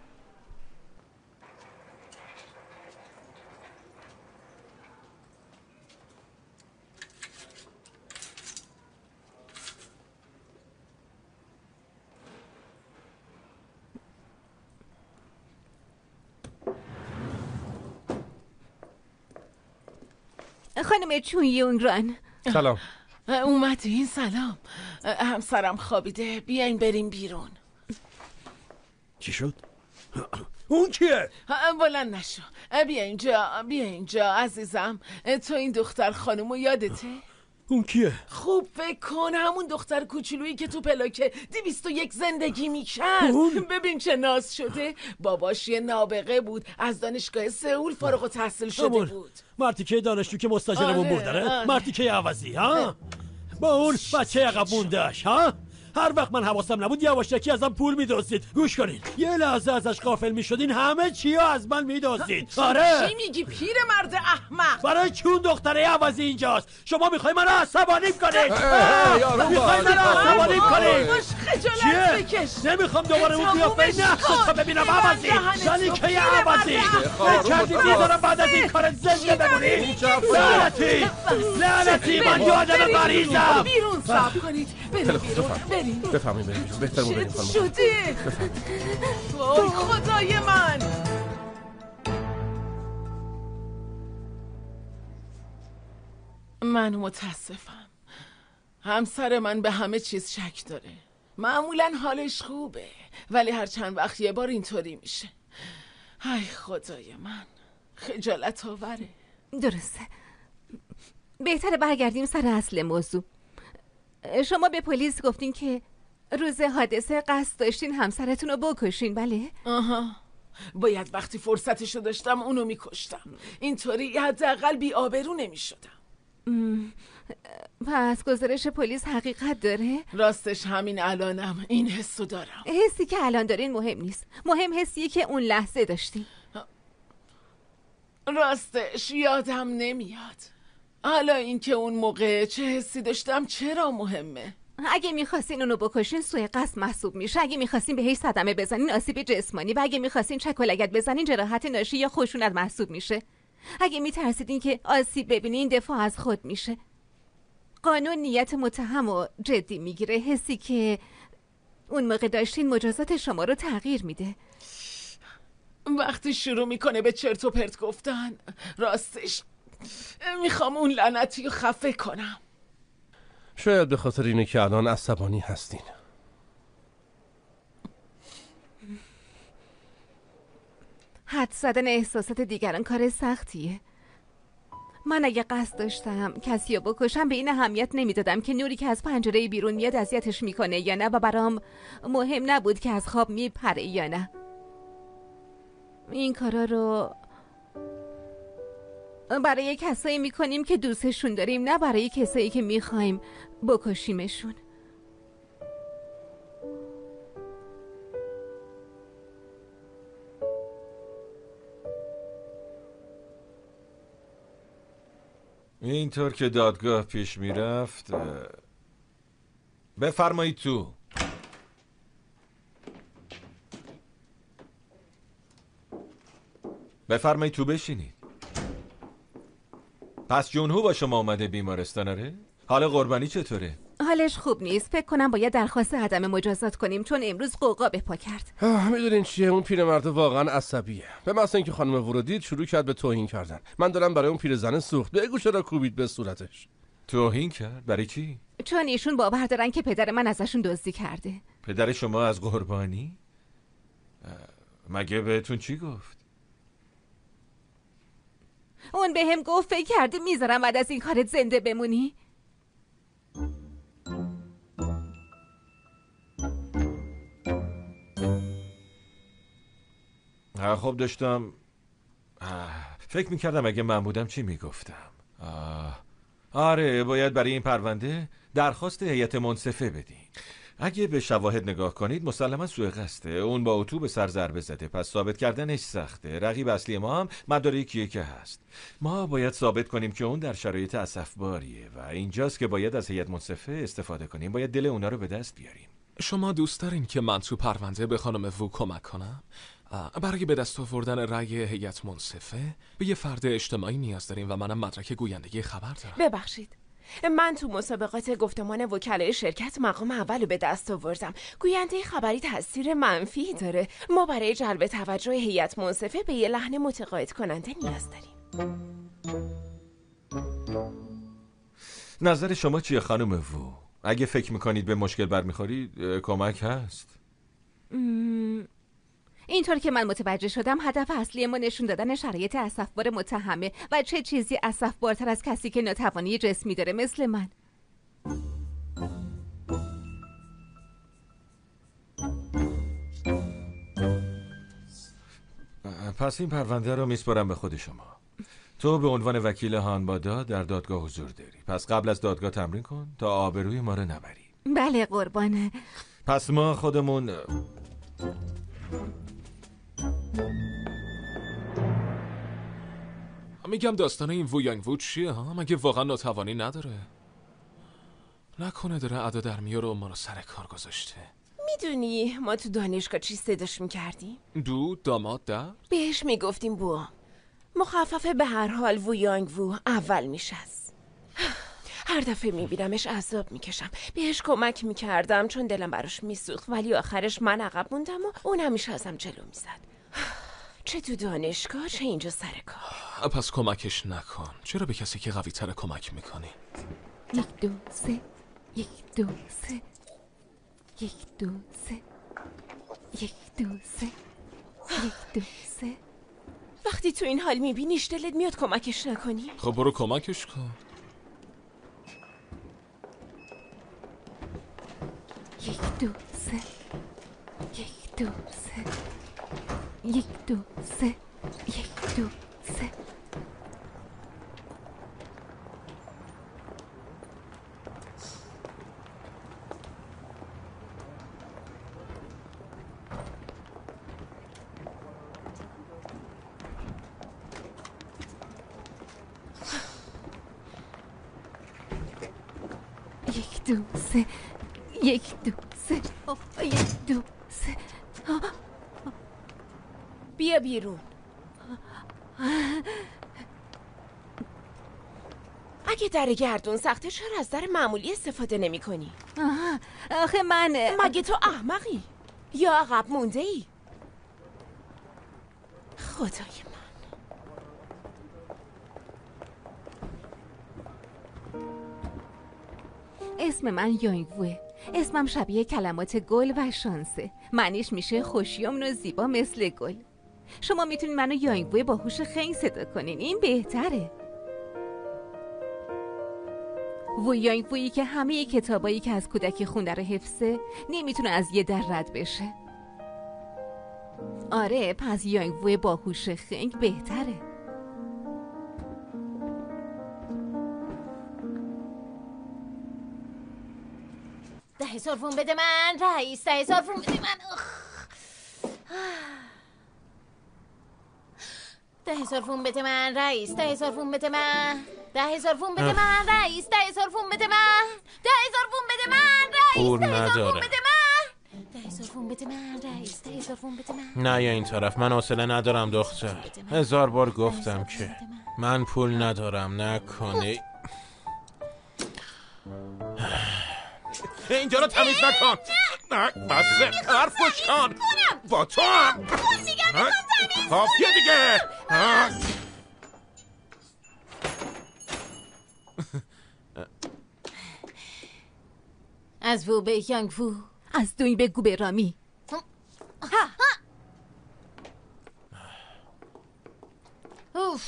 خانم چون یونگران. سلام. اومدین؟ سلام. همسرم خوابیده، بیاین بریم بیرون. چی شد؟ اون کیه؟ بلند نشو. بیا اینجا، بیا اینجا عزیزم. تو این دختر خانومو یادته؟ اون کیه؟ خوب فکر کن، همون دختر کوچولویی که تو پلاکه دویست و یک زندگی میکرد. ببین چه ناز شده. باباش یه نابغه بود، از دانشگاه سئول فارغ التحصیل شده همون. بود. مرتی که دانشجو که مستاجرمون آره، برداره؟ آره. مرتی که عوضی ها؟ با اون بچه عقب مونده‌اش ها؟ هر وقت من حواسم نبود یواشکی ازم پول میدزدید. گوش کنین، یه لحظه ازش غافل میشدین همه چی از من میدزدید. آره چی میگی پیر مرد احمق؟ برای چون دختره عوضی اینجاست؟ شما میخوای منو عصبانی کنید؟ میخوای منو عصبانی کنید؟ باش خجالت بکش. نمیخوام دوباره اون قیافه نقص تا ببینم عوضی. زنی که یه عوضی نکردی میذارم بعد از این کار زنده بمونی. لعنتی لعنتی من یادم مریضم. بیرون صبر کنید. بریم بیرون. بریم. بفهمیم بریم بیرون. بهتر بریم خانم. شده؟ وای خدای من. من متاسفم. همسر من به همه چیز شک داره. معمولا حالش خوبه ولی هر چند وقت یه بار اینطوری میشه. ای خدای من، خجالت آوره. درسته. بهتره برگردیم سر اصل موضوع. شما به پلیس گفتین که روز حادثه قصد داشتین همسرتون رو بکشین، بله؟ آها. باید وقتی فرصتشو داشتم اونو میکشتم. اینطوری حداقل بی آبرو نمیشدم. پس گزارش پلیس حقیقت داره؟ راستش همین الانم این حسو دارم. حسی که الان دارین مهم نیست. مهم حسیه که اون لحظه داشتین. راستش یادم نمیاد. حالا اینکه اون موقع چه حسی داشتم چرا مهمه؟ اگه میخواستین اونو بکشین سوء قصد محسوب میشه. اگه میخواستین بهش صدمه بزنین آسیب جسمانی و اگه میخواستین چک و لگد بزنین جراحت ناشی یا خشونت محسوب میشه. اگه میترسیدین که آسیب ببینین دفاع از خود میشه. قانون نیت متهم رو جدی میگیره. حسی که اون موقع داشتین مجازات شما رو تغییر میده. وقتی شروع میکنه به چرت و پرت گفتن راستش میخوام اون لعنتی رو خفه کنم. شاید به خاطر اینه که الان عصبانی هستین. حد زدن احساسات دیگران کار سختیه. من اگه قصد داشتم کسی رو بکشم به این اهمیت نمیدادم که نوری که از پنجره بیرون میاد اذیتش میکنه یا نه، و برام مهم نبود که از خواب میپره یا نه. این کارا رو برای کسایی میکنیم که دوستشون داریم، نه برای کسایی که میخوایم بکشیمشون. اینطور که دادگاه پیش میرفت، بفرمایید تو. بفرمایید تو بشینید. پس جونهو با شما اومده بیمارستان آره؟ حال قربانی چطوره؟ حالش خوب نیست. فکر کنم باید درخواست عدم مجازات کنیم چون امروز قوقا به پا کرد. میدونین چیه؟ اون پیرمرد واقعا عصبیه. به مثلا اینکه خانم ورودی شروع کرد به توهین کردن. من دارم برای اون پیرزن سوخت. بگو چرا کوبید به صورتش. توهین کرد؟ برای چی؟ چون ایشون باور دارن که پدر من ازشون دزدی کرده. پدر شما از قربانی؟ مگه بهتون چی گفت؟ اون به هم گفت فکر کردی میذارم بعد از این کارت زنده بمونی؟ خب داشتم فکر میکردم اگه من بودم چی میگفتم. آره باید برای این پرونده درخواست هیئت منصفه بدین. اگه به شواهد نگاه کنید مسلما سوء قصده. اون با اتو به سر ضربه زده، پس ثابت کردنش سخته. رقیب اصلی ما هم مدارکیه که هست. ما باید ثابت کنیم که اون در شرایط اسفباریه و اینجاست که باید از هیئت منصفه استفاده کنیم. باید دل اونا رو به دست بیاریم. شما دوست دارین که من تو پرونده به خانم وو کمک کنم؟ برای به دست آوردن رأی هیئت منصفه به یه فرد اجتماعی نیاز داریم و منم مدرک گویندگی خبر دارم. ببخشید، من تو مسابقات گفتمان وکلای شرکت مقام اولو به دست آوردم. گوینده خبری تاثیر منفی داره. ما برای جلب توجه هیئت منصفه به یه لحن متقاعد کننده نیاز داریم. نظر شما چیه خانم وو؟ اگه فکر میکنید به مشکل برمیخورید کمک هست؟ م... اینطور که من متوجه شدم هدف اصلی ما نشون دادن شرایط اسفبار متهمه و چه چیزی اسفبارتر از کسی که ناتوانی جسمی داره مثل من. پس این پرونده رو میسپارم به خود شما. تو به عنوان وکیل هانبادا در دادگاه حضور داری. پس قبل از دادگاه تمرین کن تا آبروی ما رو نبری. بله قربانه. پس ما خودمون میگم داستان این وو یانگ وو چیه ها؟ مگه واقعا ناتوانی نداره؟ نکنه داره ادا در میاره و ما رو سر کار گذاشته. میدونی ما تو دانشگاه چی صداش میکردیم؟ دو داماد در؟ بهش میگفتیم بو. مخففه به هر حال وو یانگ وو اول میشست. هر دفعه میبینمش عذاب میکشم. بهش کمک میکردم چون دلم براش میسوخت، ولی آخرش من عقب موندم و اون همیشه ازم جلو میزد. چه تو دانشگاه چه اینجا سر کار. پس کمکش نکن. چرا به کسی که قوی تره کمک میکنی؟ یک دو سه یک دو سه یک دو سه یک دو سه یک دو سه. وقتی تو این حال میبینیش دلت میاد کمکش نکنی؟ خب برو کمکش کن. یک دو سه یک دو سه یک دو سه یک دو سه. یک دو سه یک دو سه یک دو سه. بیا بیرون. اگه در گردون سخته چرا از در معمولی استفاده نمی کنی؟ آخه من مگه تو احمقی؟ یا عقب مونده ای؟ خدای من. اسم من یانگ ووه. اسمم شبیه کلمات گل و شانسه. معنیش میشه خوشیومن و زیبا مثل گل. شما میتونین منو یانگوی باهوش خنگ صدا کنین، این بهتره. وو یانگویی که همه کتابایی که از کودکی خونده رو حفظه نمیتونه از یه در رد بشه. آره، پس یانگوی باهوش خنگ بهتره. ده هزار وون بده من رئیس، ده هزار وون بده من. ده هزار وون بده من رئیس، ده هزار وون بده من، ده هزار وون بده من رئیس، ده هزار وون بده من، ده هزار وون بده من رئیس، پول ده هزار وون نداره. بده من، ده هزار وون بده من رئیس، ده هزار وون بده من. نه یا این طرف، من حوصله ندارم دختر. هزار بار گفتم که من پول ندارم، نکنی. اینجا رو تمیز نکن. بسه حرف گوش کن. با تو هم کافیه دیگه. از وو به یانگ وو، از دوی بگو به رامی. اوف.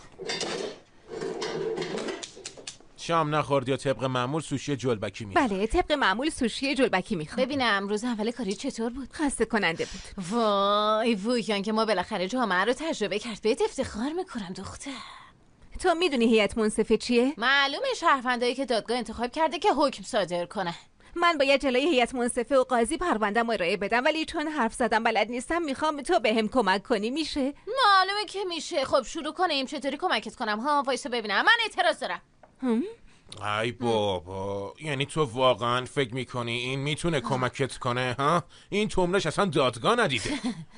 شام نخوردی یا طبق معمول سوشی جلبکی میخواد؟ بله، طبق معمول سوشی جلبکی میخوام. ببینم روز اول کاری چطور بود؟ خسته کننده بود. وای وو یانگ که ما بالاخره جامعه رو تجربه کرد. بهت افتخار میکنم دختر. تو میدونی هیئت منصفه چیه؟ معلومه شهروندایی که دادگاه انتخاب کرده که حکم صادر کنه. من باید جلوی هیئت منصفه و قاضی پرونده‌مو ارائه بدم، ولی چون حرف زدم بلد نیستم میخوام تو بهم کمک کنی. میشه؟ معلومه که میشه. خب شروع کنیم. چطوری کمکت کنم؟ ها وایسا ببینم. من اعتراض دارم. هم؟ ای بابا، یعنی تو واقعا فکر میکنی این میتونه کمکت کنه؟ ها؟ این تومرش اصلا دادگاه ندیده.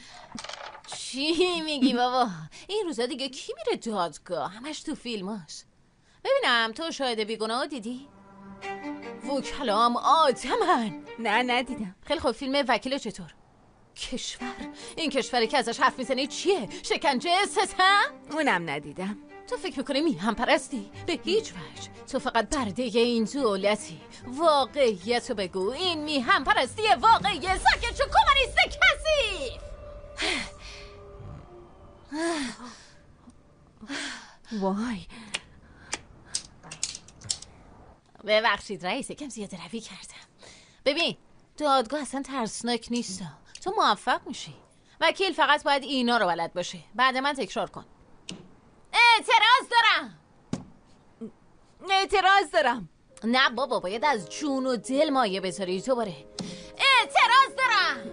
چی میگی بابا؟ این روزا دیگه کی میره دادگاه؟ همش تو فیلماش. ببینم تو شاهد بیگناه دیدی؟ وکلام آدمن. نه ندیدم. خیلی خوب، فیلم وکیل چطور؟ کشور، این کشوری که ازش حرف میزنی چیه؟ شکنجه، ستم؟ اونم ندیدم. تو فکر میکنی میهم پرستی؟ به هیچ وجه. تو فقط برده این دولتی. واقعیتو بگو. این میهم پرستی واقعیه. ساکت شو کمونیست کثیف. وای، ببخشید رئیس، یکم زیاده روی کردم. ببین دادگاه اصلا ترسناک نیست. تو موفق میشی. وکیل فقط باید اینا رو بلد باشه. بعد من تکرار کن. اعتراض دارم. اعتراض دارم. نه بابا، باید از جون و دل مایه بذاری. دوباره اعتراض دارم.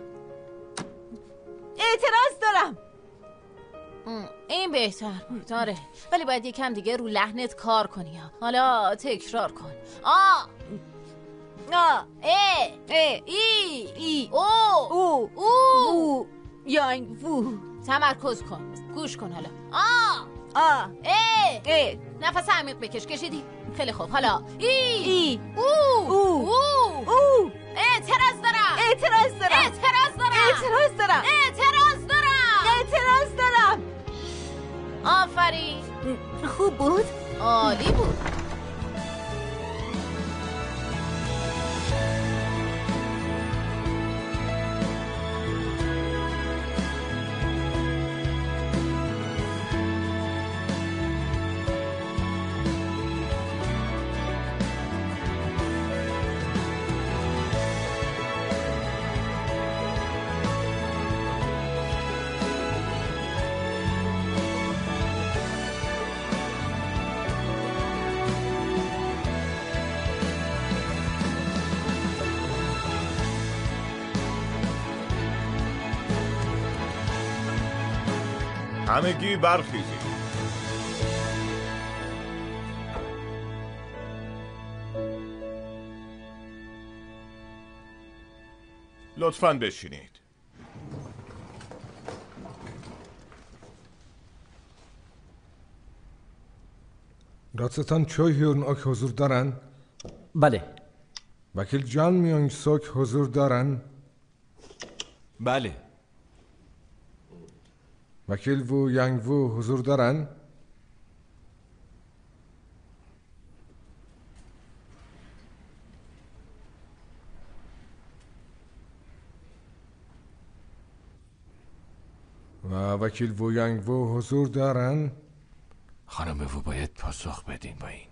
اعتراض دارم. این بهتر بود. آره، ولی باید یکم دیگه رو لحنت کار کنی. حالا تکرار کن. آ آ ای ای ای ای او او او او یانگ وو. تمرکز کن. گوش کن حالا. آ آ ای ای نفس عمیق بکش. کشیدی؟ خیلی خوب. حالا ای ای او او او او. اعتراض دارم. اعتراض دارم. اعتراض دارم. اعتراض دارم. اعتراض دارم. اعتراض دارم. آفرین. خوب بود. عالی بود. همگی برخیزید. لطفاً بشینید. دادستان چوی هیورن آک حضور دارن؟ بله. وکیل جان میونگ سوک حضور دارن؟ بله. وکیل وو یانگ وو حضور دارن؟ و وکیل وو یانگ وو حضور دارن؟ خانم وو باید پاسخ بدین با این.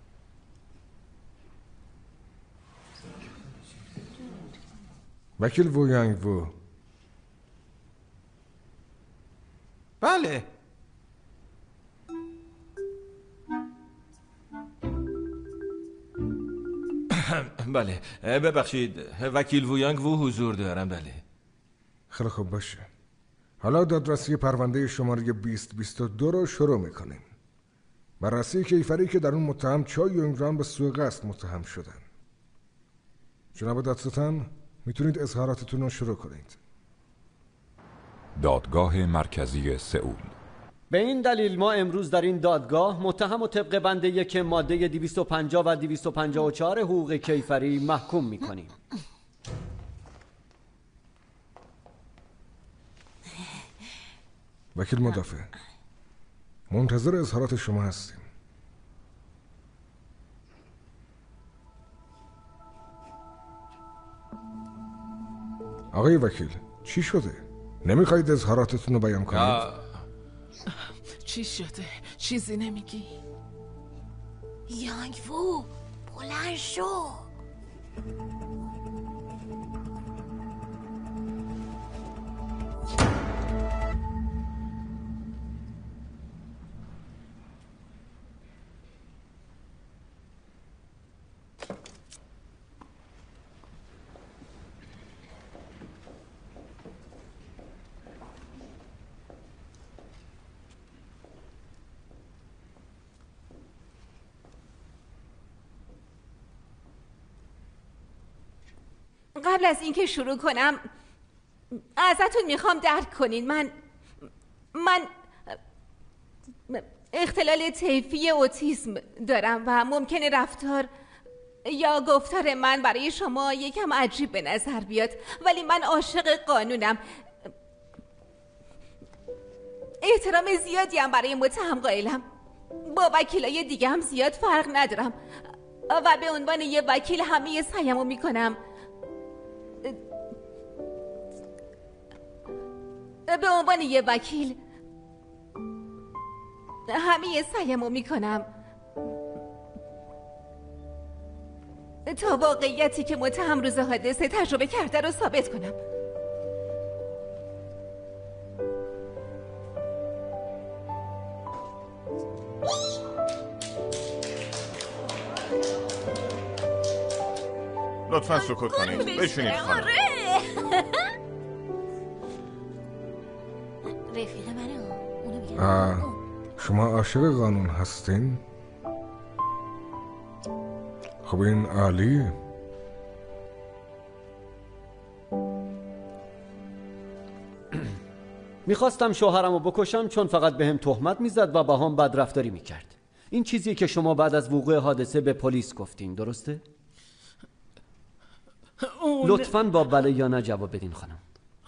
وکیل وو یانگ وو. بله. بله ببخشید وکیل وو یانگ وو حضور دارم. بله خیلی خوب باشه. حالا دادرسی پرونده شماره بیست بیست و دو رو شروع میکنیم. بررسی کیفری که در اون متهم چای یونگران به سوء قصد متهم شدن. جناب دادستان میتونید اظهاراتتون رو شروع کنید. دادگاه مرکزی سئول. به این دلیل ما امروز در این دادگاه متهم و طبق بند یک ماده دویست و پنجاه و دویست و پنجاه و چهار حقوق کیفری محکوم میکنیم. وکیل مدافع، منتظر اظهارات شما هستیم. آقای وکیل چی شده؟ نمیخواید اظهاراتتون رو بیان کنید؟ چی شده؟ چیزی نمیگی؟ یانگ وو بلند شو. قبل از اینکه شروع کنم ازتون میخوام درک کنین من من اختلال طیفی اوتیسم دارم و ممکنه رفتار یا گفتار من برای شما یکم عجیب به نظر بیاد، ولی من عاشق قانونم. احترام زیادی هم برای متهم قائلم. با وکیلای دیگه هم زیاد فرق ندارم و به عنوان یه وکیل همه سعیمو میکنم به عنوان یه وکیل همه سعیمو میکنم تا واقعیتی که متهم روز حادثه تجربه کرده رو ثابت کنم. لطفا سکوت کنید. بشینید خانم. رفیق منو اونو بگم. آه، شما عاشق قانون هستین؟ خب این عالی. میخواستم شوهرمو بکشم چون فقط بهم تهمت میزد و با هم بدرفتاری میکرد. این چیزی که شما بعد از وقوع حادثه به پلیس گفتین، درسته؟ اون... لطفاً با بله یا نه جواب بدین خانم.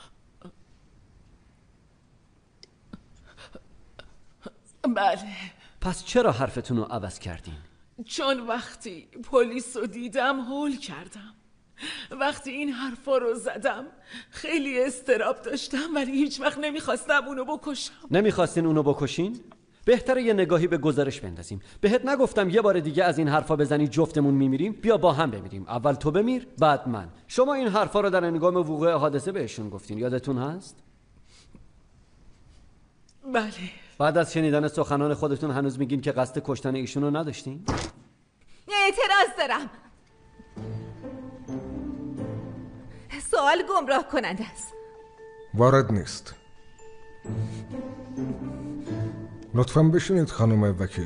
بله. پس چرا حرفتون رو عوض کردین؟ چون وقتی پلیس رو دیدم هول کردم. وقتی این حرفا رو زدم خیلی اضطراب داشتم، ولی هیچ وقت نمیخواستم اونو بکشم. نمیخواستین اونو بکشین؟ بهتره یه نگاهی به گزارش بندازیم. بهت نگفتم یه بار دیگه از این حرفا بزنی جفتمون میمیریم؟ بیا با هم بمیریم. اول تو بمیر بعد من. شما این حرفا رو در هنگام وقوع حادثه بهشون گفتین، یادتون هست؟ بله. بعد از شنیدن سخنان خودتون هنوز میگین که قصد کشتن ایشون رو نداشتین؟ اعتراض دارم. سوال گمراه کننده است. وارد نیست. لطفاً بشینید خانم وکیل.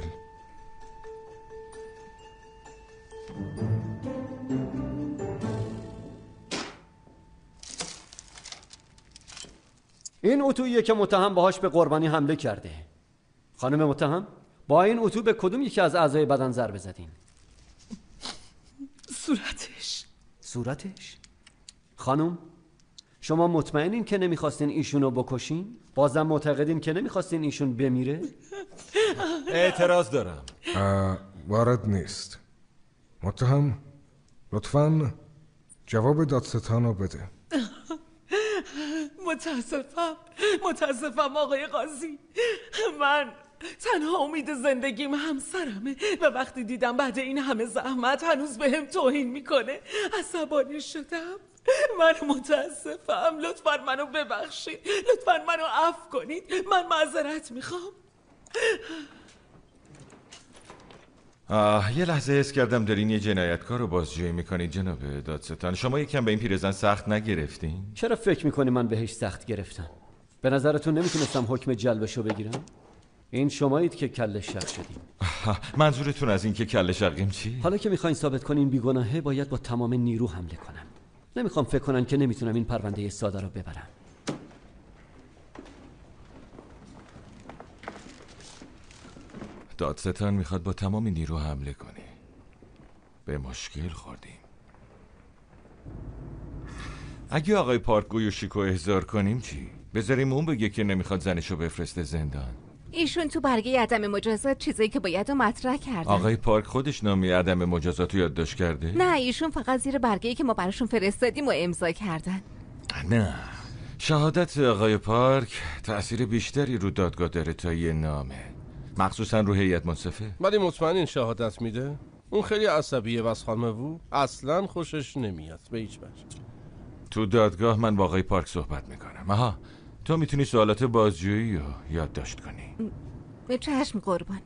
این اتوییه که متهم باهاش به قربانی حمله کرده. خانم متهم، با این اتو به کدوم یکی از اعضای بدن ضربه زدین؟ صورتش. صورتش؟ خانم، شما مطمئنین که نمیخواستین ایشونو بکشین؟ بازم معتقدین که نمیخواستین ایشون بمیره؟ اعتراض دارم. وارد نیست. متهم لطفاً جواب دادستان رو بده. متاسفم متاسفم آقای قاضی. من تنها امید زندگیم همسرمه و وقتی دیدم بعد این همه زحمت هنوز بهم توهین میکنه عصبانی شدم. من متاسفم، لطفاً منو ببخشید، لطفاً منو عفو کنید، من معذرت میخوام. آه یه لحظه حس کردم دارین یه جنایتکار رو بازجویی میکنید جناب دادستان. شما یکم به این پیرزن سخت نگرفتین؟ چرا فکر میکنی من بهش سخت گرفتم؟ به نظرتون نمیتونستم حکم جلبشو بگیرم؟ این شمایید که کله شق شدیم. منظورتون از این که کله شقیم چی؟ حالا که میخواین ثابت کنین بیگناهه باید با تمام نیرو حمله کنم. نمیخوام فکر کنن که نمیتونم این پرونده ساده رو ببرم. دادستان میخواد با تمام نیرو حمله کنه. به مشکل خوردیم. اگه آقای پارک یوشیکو احضار کنیم چی؟ بذاریم اون بگه که نمیخواد زنشو بفرسته زندان. ایشون تو برگه عدم مجازات چیزایی که باید رو مطرح کردن. آقای پارک خودش نامی عدم مجازات رو یادداشت کرده؟ نه ایشون فقط زیر برگه‌ای که ما براشون فرستادیم و امضا کردن. نه شهادت آقای پارک تأثیر بیشتری رو دادگاه داره تا یه نامه، مخصوصا رو هیئت منصفه. ولی مطمئن این شهادت میده؟ اون خیلی عصبیه و از خانم وو اصلا خوشش نمیاد به هیچ وجه. تو دادگاه من با آقای پارک صحبت میکنم. آها تو میتونی سوالات بازجویی رو یادداشت کنی. به چشم قربان.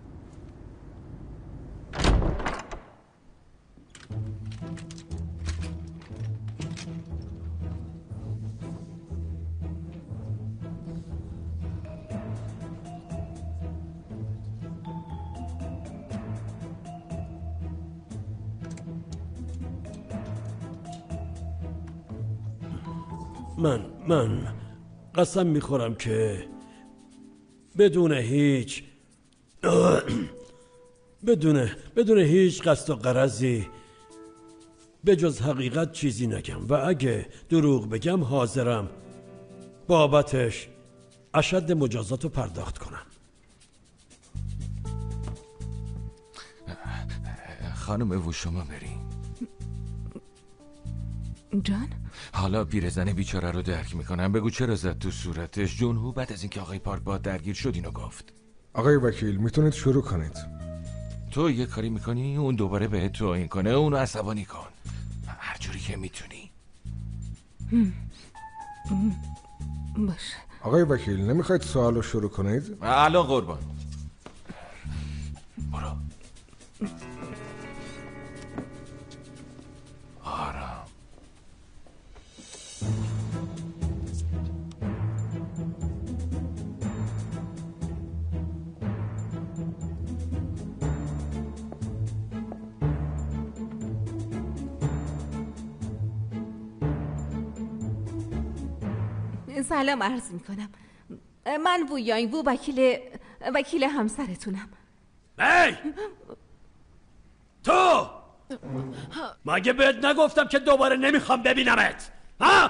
من من قسم میخورم که بدون هیچ بدون بدون هیچ قصد و غرضی به جز حقیقت چیزی نگم و اگه دروغ بگم حاضرم بابتش اشد مجازات رو پرداخت کنم. خانم وو شما برین. جان؟ حالا پیرزن بیچاره رو درک میکنم. بگو چرا زد تو صورتش؟ جونهو بعد از اینکه آقای پارک با درگیر شد اینو گفت. آقای وکیل میتونید شروع کنید. تو یه کاری میکنی اون دوباره بهت توهین کنه، اونو عصبانی کن هر جوری که میتونی. باشه. آقای وکیل نمیخواید سوالو شروع کنید؟ الان قربان. برو. آرام. سلام عرض میکنم. من وو یانگ وو وکیل وکیل همسرتونم. ای تو مگه بهت نگفتم که دوباره نمیخوام ببینمت؟ ها؟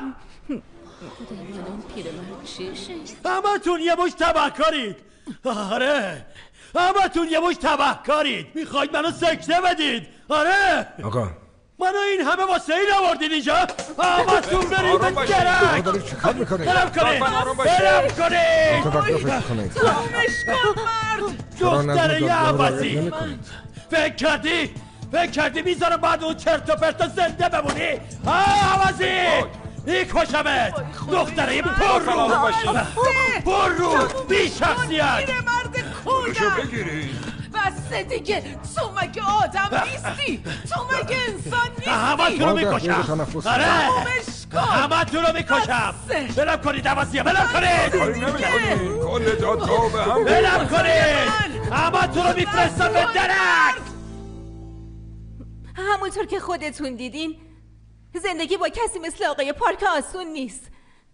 همه تون یه مش تبهکارید. آره همه تون یه مش تبهکارید. میخواید منو سکته بدید. آره آقا منو این همه واسه این آوردین اینجا؟ همه تون برید به درک. دارید چی کار میکنید؟ برم کنید برم کنید. توقفش کنید. رامش کن مرد. دختر یه عوضی. فکر کردی؟ فکر کردی میذارم بعد اون چرت و پرتا زنده بمونی؟ ها عوضی میکشمت. دختره پر رو پر رو بی شخصیت. مرد کودک. بسه دیگه. تو مگه آدم نیستی؟ تو مگه انسان نیستی؟ همه تو رو میکشم. آره همه تو رو میکشم. بلم کنید عوضیه بلم کنید. کل دادگاه به هم بلم کنید. همه تو رو میفرستم به درک. همونطور که خودتون دیدین زندگی با کسی مثل آقای پارک آسون نیست.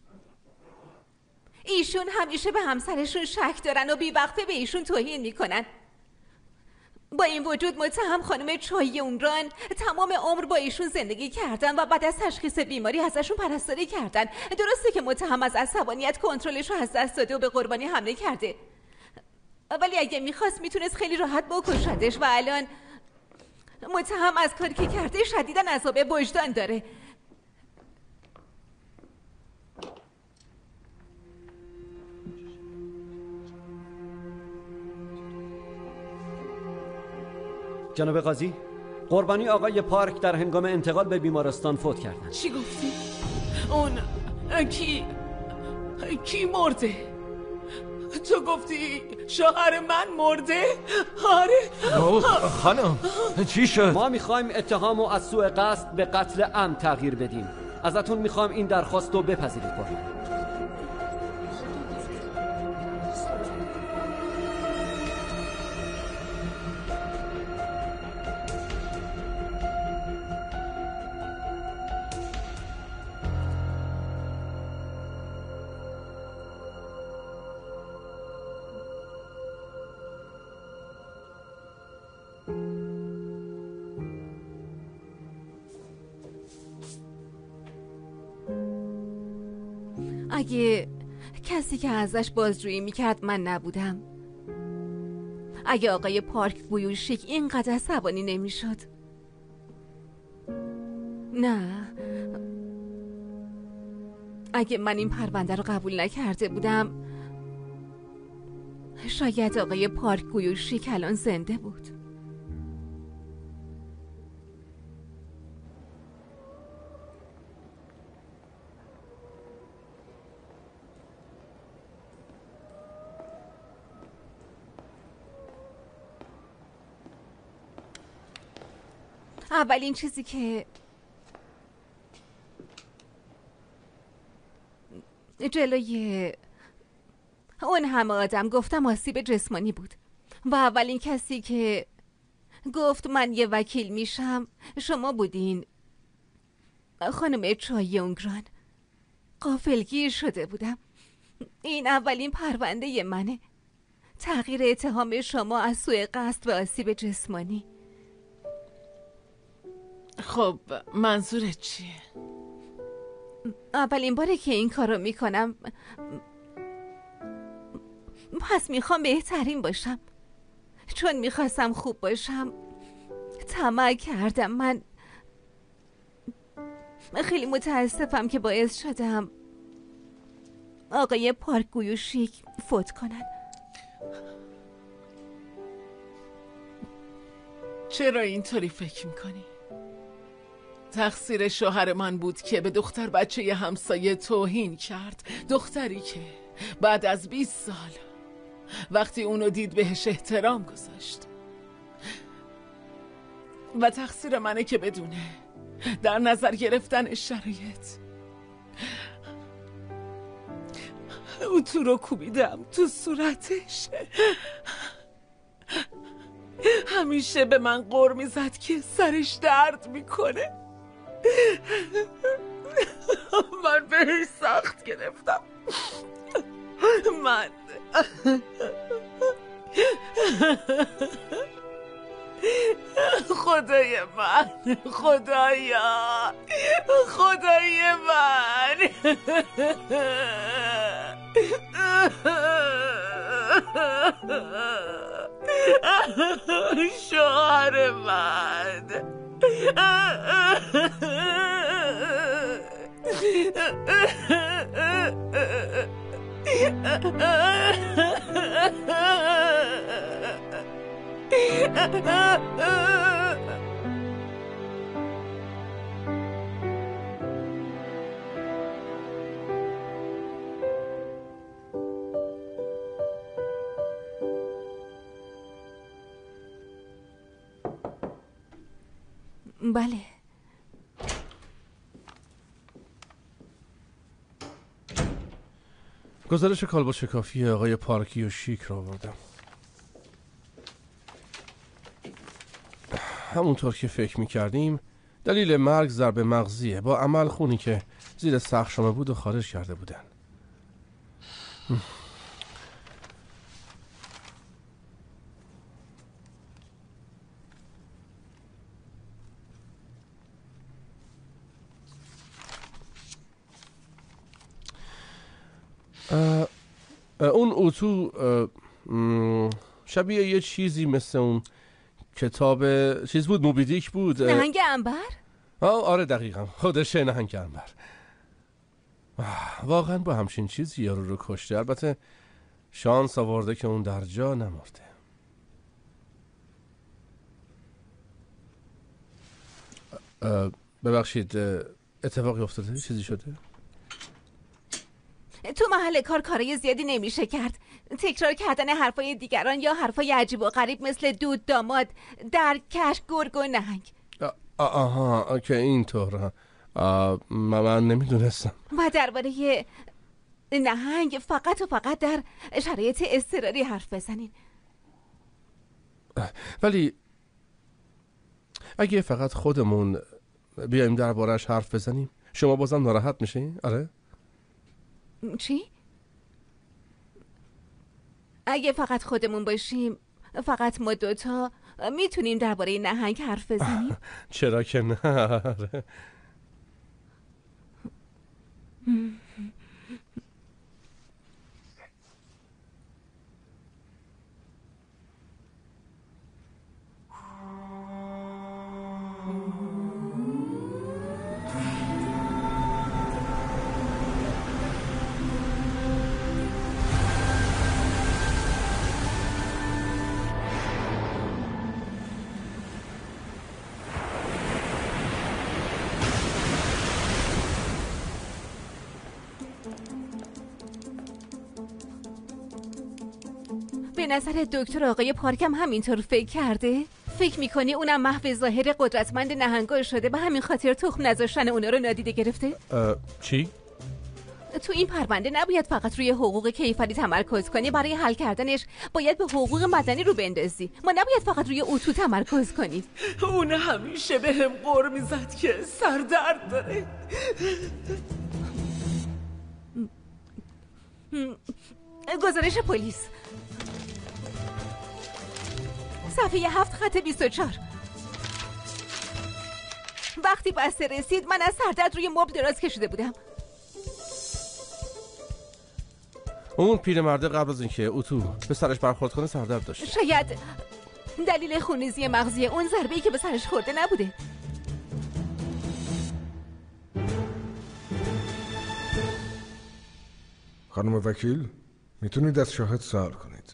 ایشون همیشه به همسرشون شک دارن و بی وقته به ایشون توهین میکنن. با این وجود متهم خانم چوی اونران تمام عمر با ایشون زندگی کردن و بعد از تشخیص بیماری ازشون پرستاری کردن. درسته که متهم از عصبانیت کنترلش رو از دست داده و به قربانی حمله کرده، ولی اگه میخواست میتونست خیلی راحت بکشدش و الان متهم از کاری که کرده شدیداً عذاب وجدان داره. جناب قاضی، قربانی آقای پارک در هنگام انتقال به بیمارستان فوت کردند. چی گفتی؟ اون کی کی مرده؟ تو گفتی شوهر من مرده؟ آره. خانم چی شد؟ ما میخوایم اتهامو از سوء قصد به قتل عمد تغییر بدیم. ازتون میخوام این درخواست رو بپذیرید. قربان. اگه کسی که ازش بازجویی میکرد من نبودم، اگه آقای پارک بویوشیک اینقدر عصبانی نمیشد، نه، اگه من این پرونده رو قبول نکرده بودم، شاید آقای پارک بویوشیک الان زنده بود. اولین چیزی که جلوی اون همه آدم گفتم آسیب جسمانی بود و اولین کسی که گفت من یه وکیل میشم شما بودین، خانم چای اونگران. غافلگیر شده بودم. این اولین پرونده منه. تغییر اتهام شما از سوء قصد و آسیب جسمانی. خب منظورت چیه؟ اولین باره که این کارو میکنم، پس میخوام بهترین باشم. چون میخواستم خوب باشم طمع کردم. من خیلی متاسفم که باعث شدم آقای پارک بویوشیک فوت کنن. چرا اینطوری فکر میکنی؟ تقصیر شوهر من بود که به دختر بچه همسایه توهین کرد. دختری که بعد از بیست سال وقتی اونو دید بهش احترام گذاشت. و تقصیر منه که بدونه در نظر گرفتن شرایط اتو رو کوبیدم تو صورتش. همیشه به من غر میزد که سرش درد میکنه. من بهش سخت گرفتم. من خدای من، خدایا، خدای من. شوهر من. بله. گزارش کالبد شکافی آقای پارکی و شیک رو آوردم. همونطور که فکر میکردیم دلیل مرگ ضرب مغزیه با عمل خونی که زیر سقف‌شامه بود و خارج کرده بودن. اون اتو شبیه یه چیزی مثل اون کتاب چیز بود، موبیدیک بود. نهنگ انبر؟ آه آره دقیقا خودشه، نهنگ انبر. واقعا با همچین چیزی یارو رو کشته. البته شانس آورده که اون در جا نمرده. ببخشید اتفاقی افتاده؟ چیزی شده؟ تو محل کار کارای زیادی نمیشه کرد. تکرار کردن حرفای دیگران یا حرفای عجیب و غریب مثل دود، داماد، در، کشک، گرگ و نهنگ. آها که اینطور. من نمیدونستم. و درباره نهنگ فقط و فقط در شرایط اضطراری حرف بزنین. ولی اگه فقط خودمون بیایم درباره‌اش حرف بزنیم شما بازم ناراحت میشین؟ آره؟ چی؟ اگه فقط خودمون باشیم، فقط ما دوتا میتونیم درباره نهنگ حرف بزنیم؟ چرا که نه؟ به نظر دکتر آقای پارکم همینطور فکر کرده؟ فکر میکنی اونم محو ظاهر قدرتمند نهنگا شده به همین خاطر تخم نذاشتن اونا رو نادیده گرفته؟ چی؟ تو این پرونده نباید فقط روی حقوق کیفری تمرکز کنی، برای حل کردنش باید به حقوق مدنی رو بندازی. ما نباید فقط روی اتو تمرکز کنیم. اون همیشه به هم قر میزد که سردرد داره. گزارش پلیس صفحه هفت خط بیست و چهار. وقتی بسته رسید من از سردرد روی مبل دراز کشیده بودم. اون پیرمرده قبل از اینکه اتو به سرش برخورد کنه سردرد داشت. شاید دلیل خونریزی مغزی اون ضربه‌ای که به سرش خورده نبوده. خانم وکیل میتونید از شاهد سوال کنید.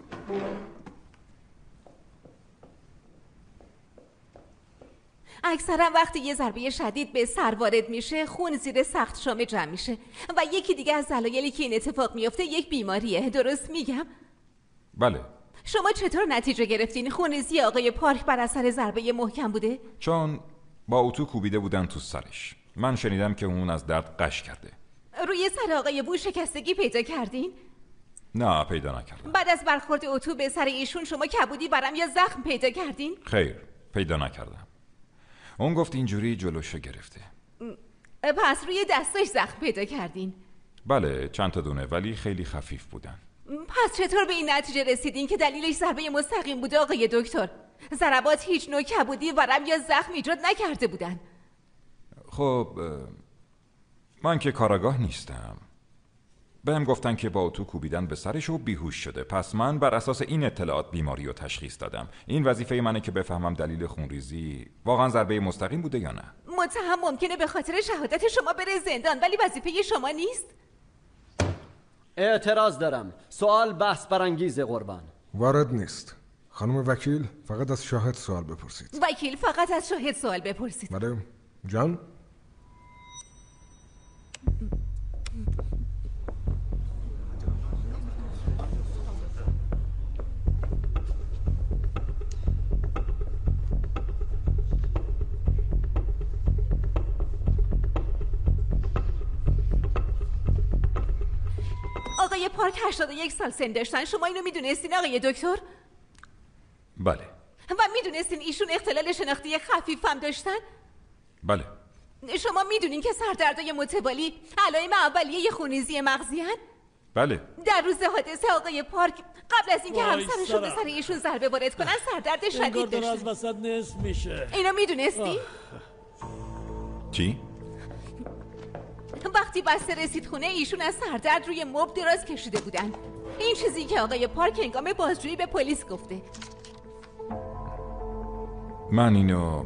اکثرا وقتی یه ضربه شدید به سر وارد میشه خون زیر سخت شامه جمع میشه و یکی دیگه از دلایلی که این اتفاق میفته یک بیماریه. درست میگم؟ بله. شما چطور نتیجه گرفتین خونریزی آقای پارک بر اثر ضربه محکم بوده؟ چون با اتو کوبیده بودن تو سرش. من شنیدم که اون از درد قش کرده. روی سر آقای بو شکستگی پیدا کردین؟ نه پیدا نکردم. بعد از برخورد اتو به سر ایشون شما کبودی برم یا زخم پیدا کردین؟ خیر پیدا نکردم. اون گفت اینجوری جلوشو گرفته. پس روی دستش زخم پیدا کردین؟ بله چند تا دونه ولی خیلی خفیف بودن. پس چطور به این نتیجه رسیدین که دلیلش ضربه مستقیم بوده آقای دکتر؟ ضربات هیچ نوع کبودی ورم یا زخم ایجاد نکرده بودن. خب من که کاراگاه نیستم. بهم گفتن که با اتو کوبیدن به سرش و بیهوش شده. پس من بر اساس این اطلاعات بیماری رو تشخیص دادم. این وظیفه منه که بفهمم دلیل خونریزی واقعا ضربه مستقیم بوده یا نه. متهم ممکنه به خاطر شهادت شما بره زندان ولی وظیفه شما نیست. اعتراض دارم. سوال بحث برانگیزه قربان. وارد نیست. خانم وکیل فقط از شاهد سوال بپرسید. وکیل فقط از شاهد سوال بپرسید. مادام جان. آقای پارک هشتاد و یک سال سن داشتن. شما اینو میدونستین آقای دکتر؟ بله. و میدونستین ایشون اختلال شناختی خفیف هم داشتن؟ بله. شما میدونین که سردردای متوالی علائم اولیه خونریزی مغزی هن؟ بله. در روز حادثه آقای پارک قبل از اینکه همسرشون به سر ایشون ضربه وارد کنن سردرد شدید داشتن. از وسط نصف میشه. اینو میدونستی؟ چی؟ وقتی بسته رسید خونه ایشون از سردرد روی مبل دراز کشیده بودن. این چیزی که آقای پارک هنگام بازجویی به پلیس گفته. من اینو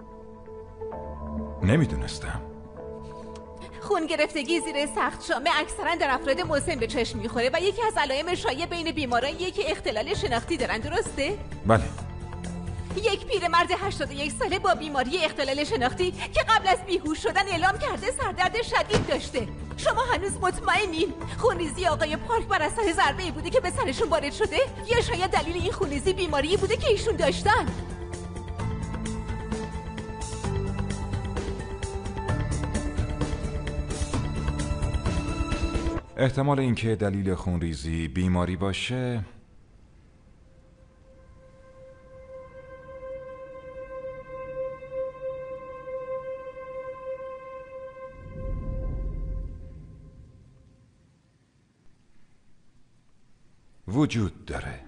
نمیدونستم. خون گرفتگی زیر سخت شامه اکثرا در افراد مسن به چشم میخوره و یکی از علائم شایع بین بیمارانیه که اختلال شناختی دارن. درسته؟ بله. یک پیرمرد هشتاد و یک ساله با بیماری اختلال شناختی که قبل از بیهوش شدن اعلام کرده سردرد شدید داشته. شما هنوز مطمئنین خونریزی آقای پارک بر اثر ضربه‌ای بوده که به سرشون وارد شده یا شاید دلیل این خونریزی بیماری بوده که ایشون داشتن؟ احتمال اینکه دلیل خونریزی بیماری باشه وجود داره.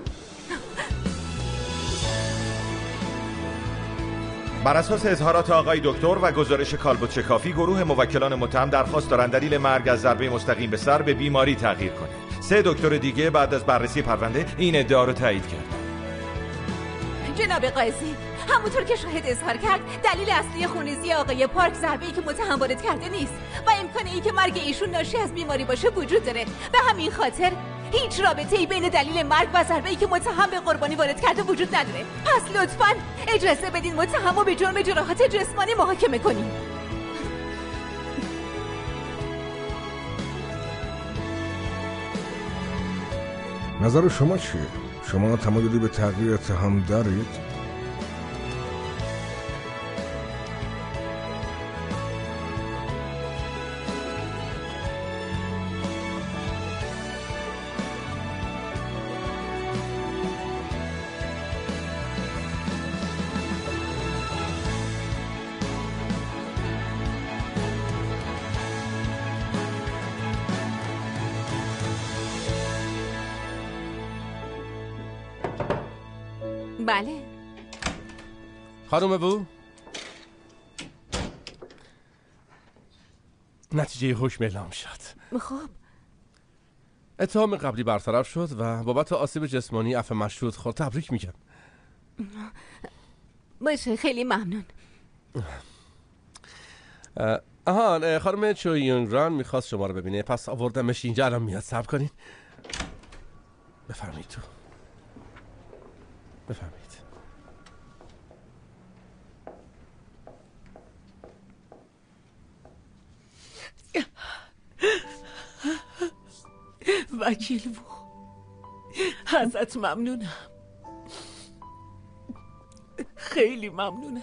بر اساس اظهارات آقای دکتر و گزارش کالبد شکافی، گروه موکلان متهم درخواست دارند دلیل مرگ از ضربه مستقیم به سر به بیماری تغییر کنه. سه دکتر دیگه بعد از بررسی پرونده این ادعا رو تایید کرد. جناب قاضی، همونطور که شاهد اظهار کرد، دلیل اصلی خونریزی آقای پارک ضربه‌ای که متهم وارد کرده نیست و امکان اینکه مرگ ایشون ناشی از بیماری باشه وجود داره. به همین خاطر هیچ رابطه‌ای بین دلیل مرگ و ضربه‌ای که متهم به قربانی وارد کرده وجود نداره. پس لطفاً اجازه بدین متهم رو به جرم جراحت جسمانی محاکمه کنیم. نظر شما چیه؟ شما تمایلی به تغییر اتهام دارید؟ بله. خانم وو، نتیجه حکم اعلام شد. خب اتهام قبلی برطرف شد و بابت آسیب جسمانی عفو مشروط خورد. تبریک میگم. باشه، خیلی ممنون. آهان، خانم چو یونگ ران میخواست شما رو ببینه، پس آوردمش اینجا. الان میاد. صبر کنین. بفرمایید تو. بفرمایید. وکیل وو، ازت ممنونم، خیلی ممنونم.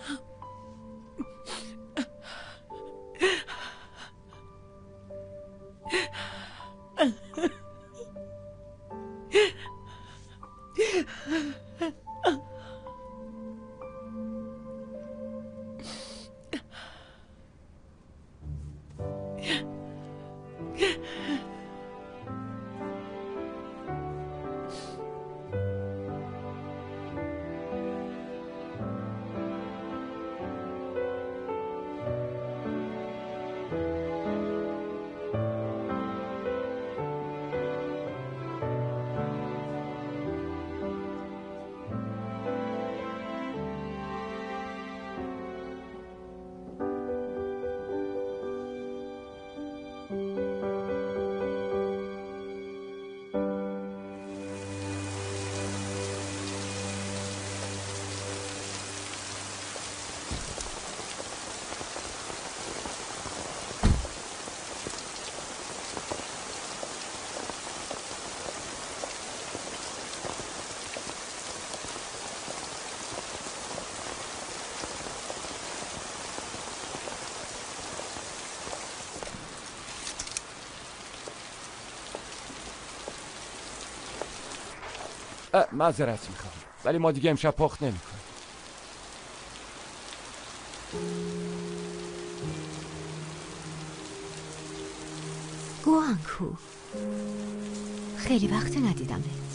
معذرت میخوام، ولی ما دیگه امشب پخت نمیکنیم. گوانکو، خیلی وقت ندیدمت.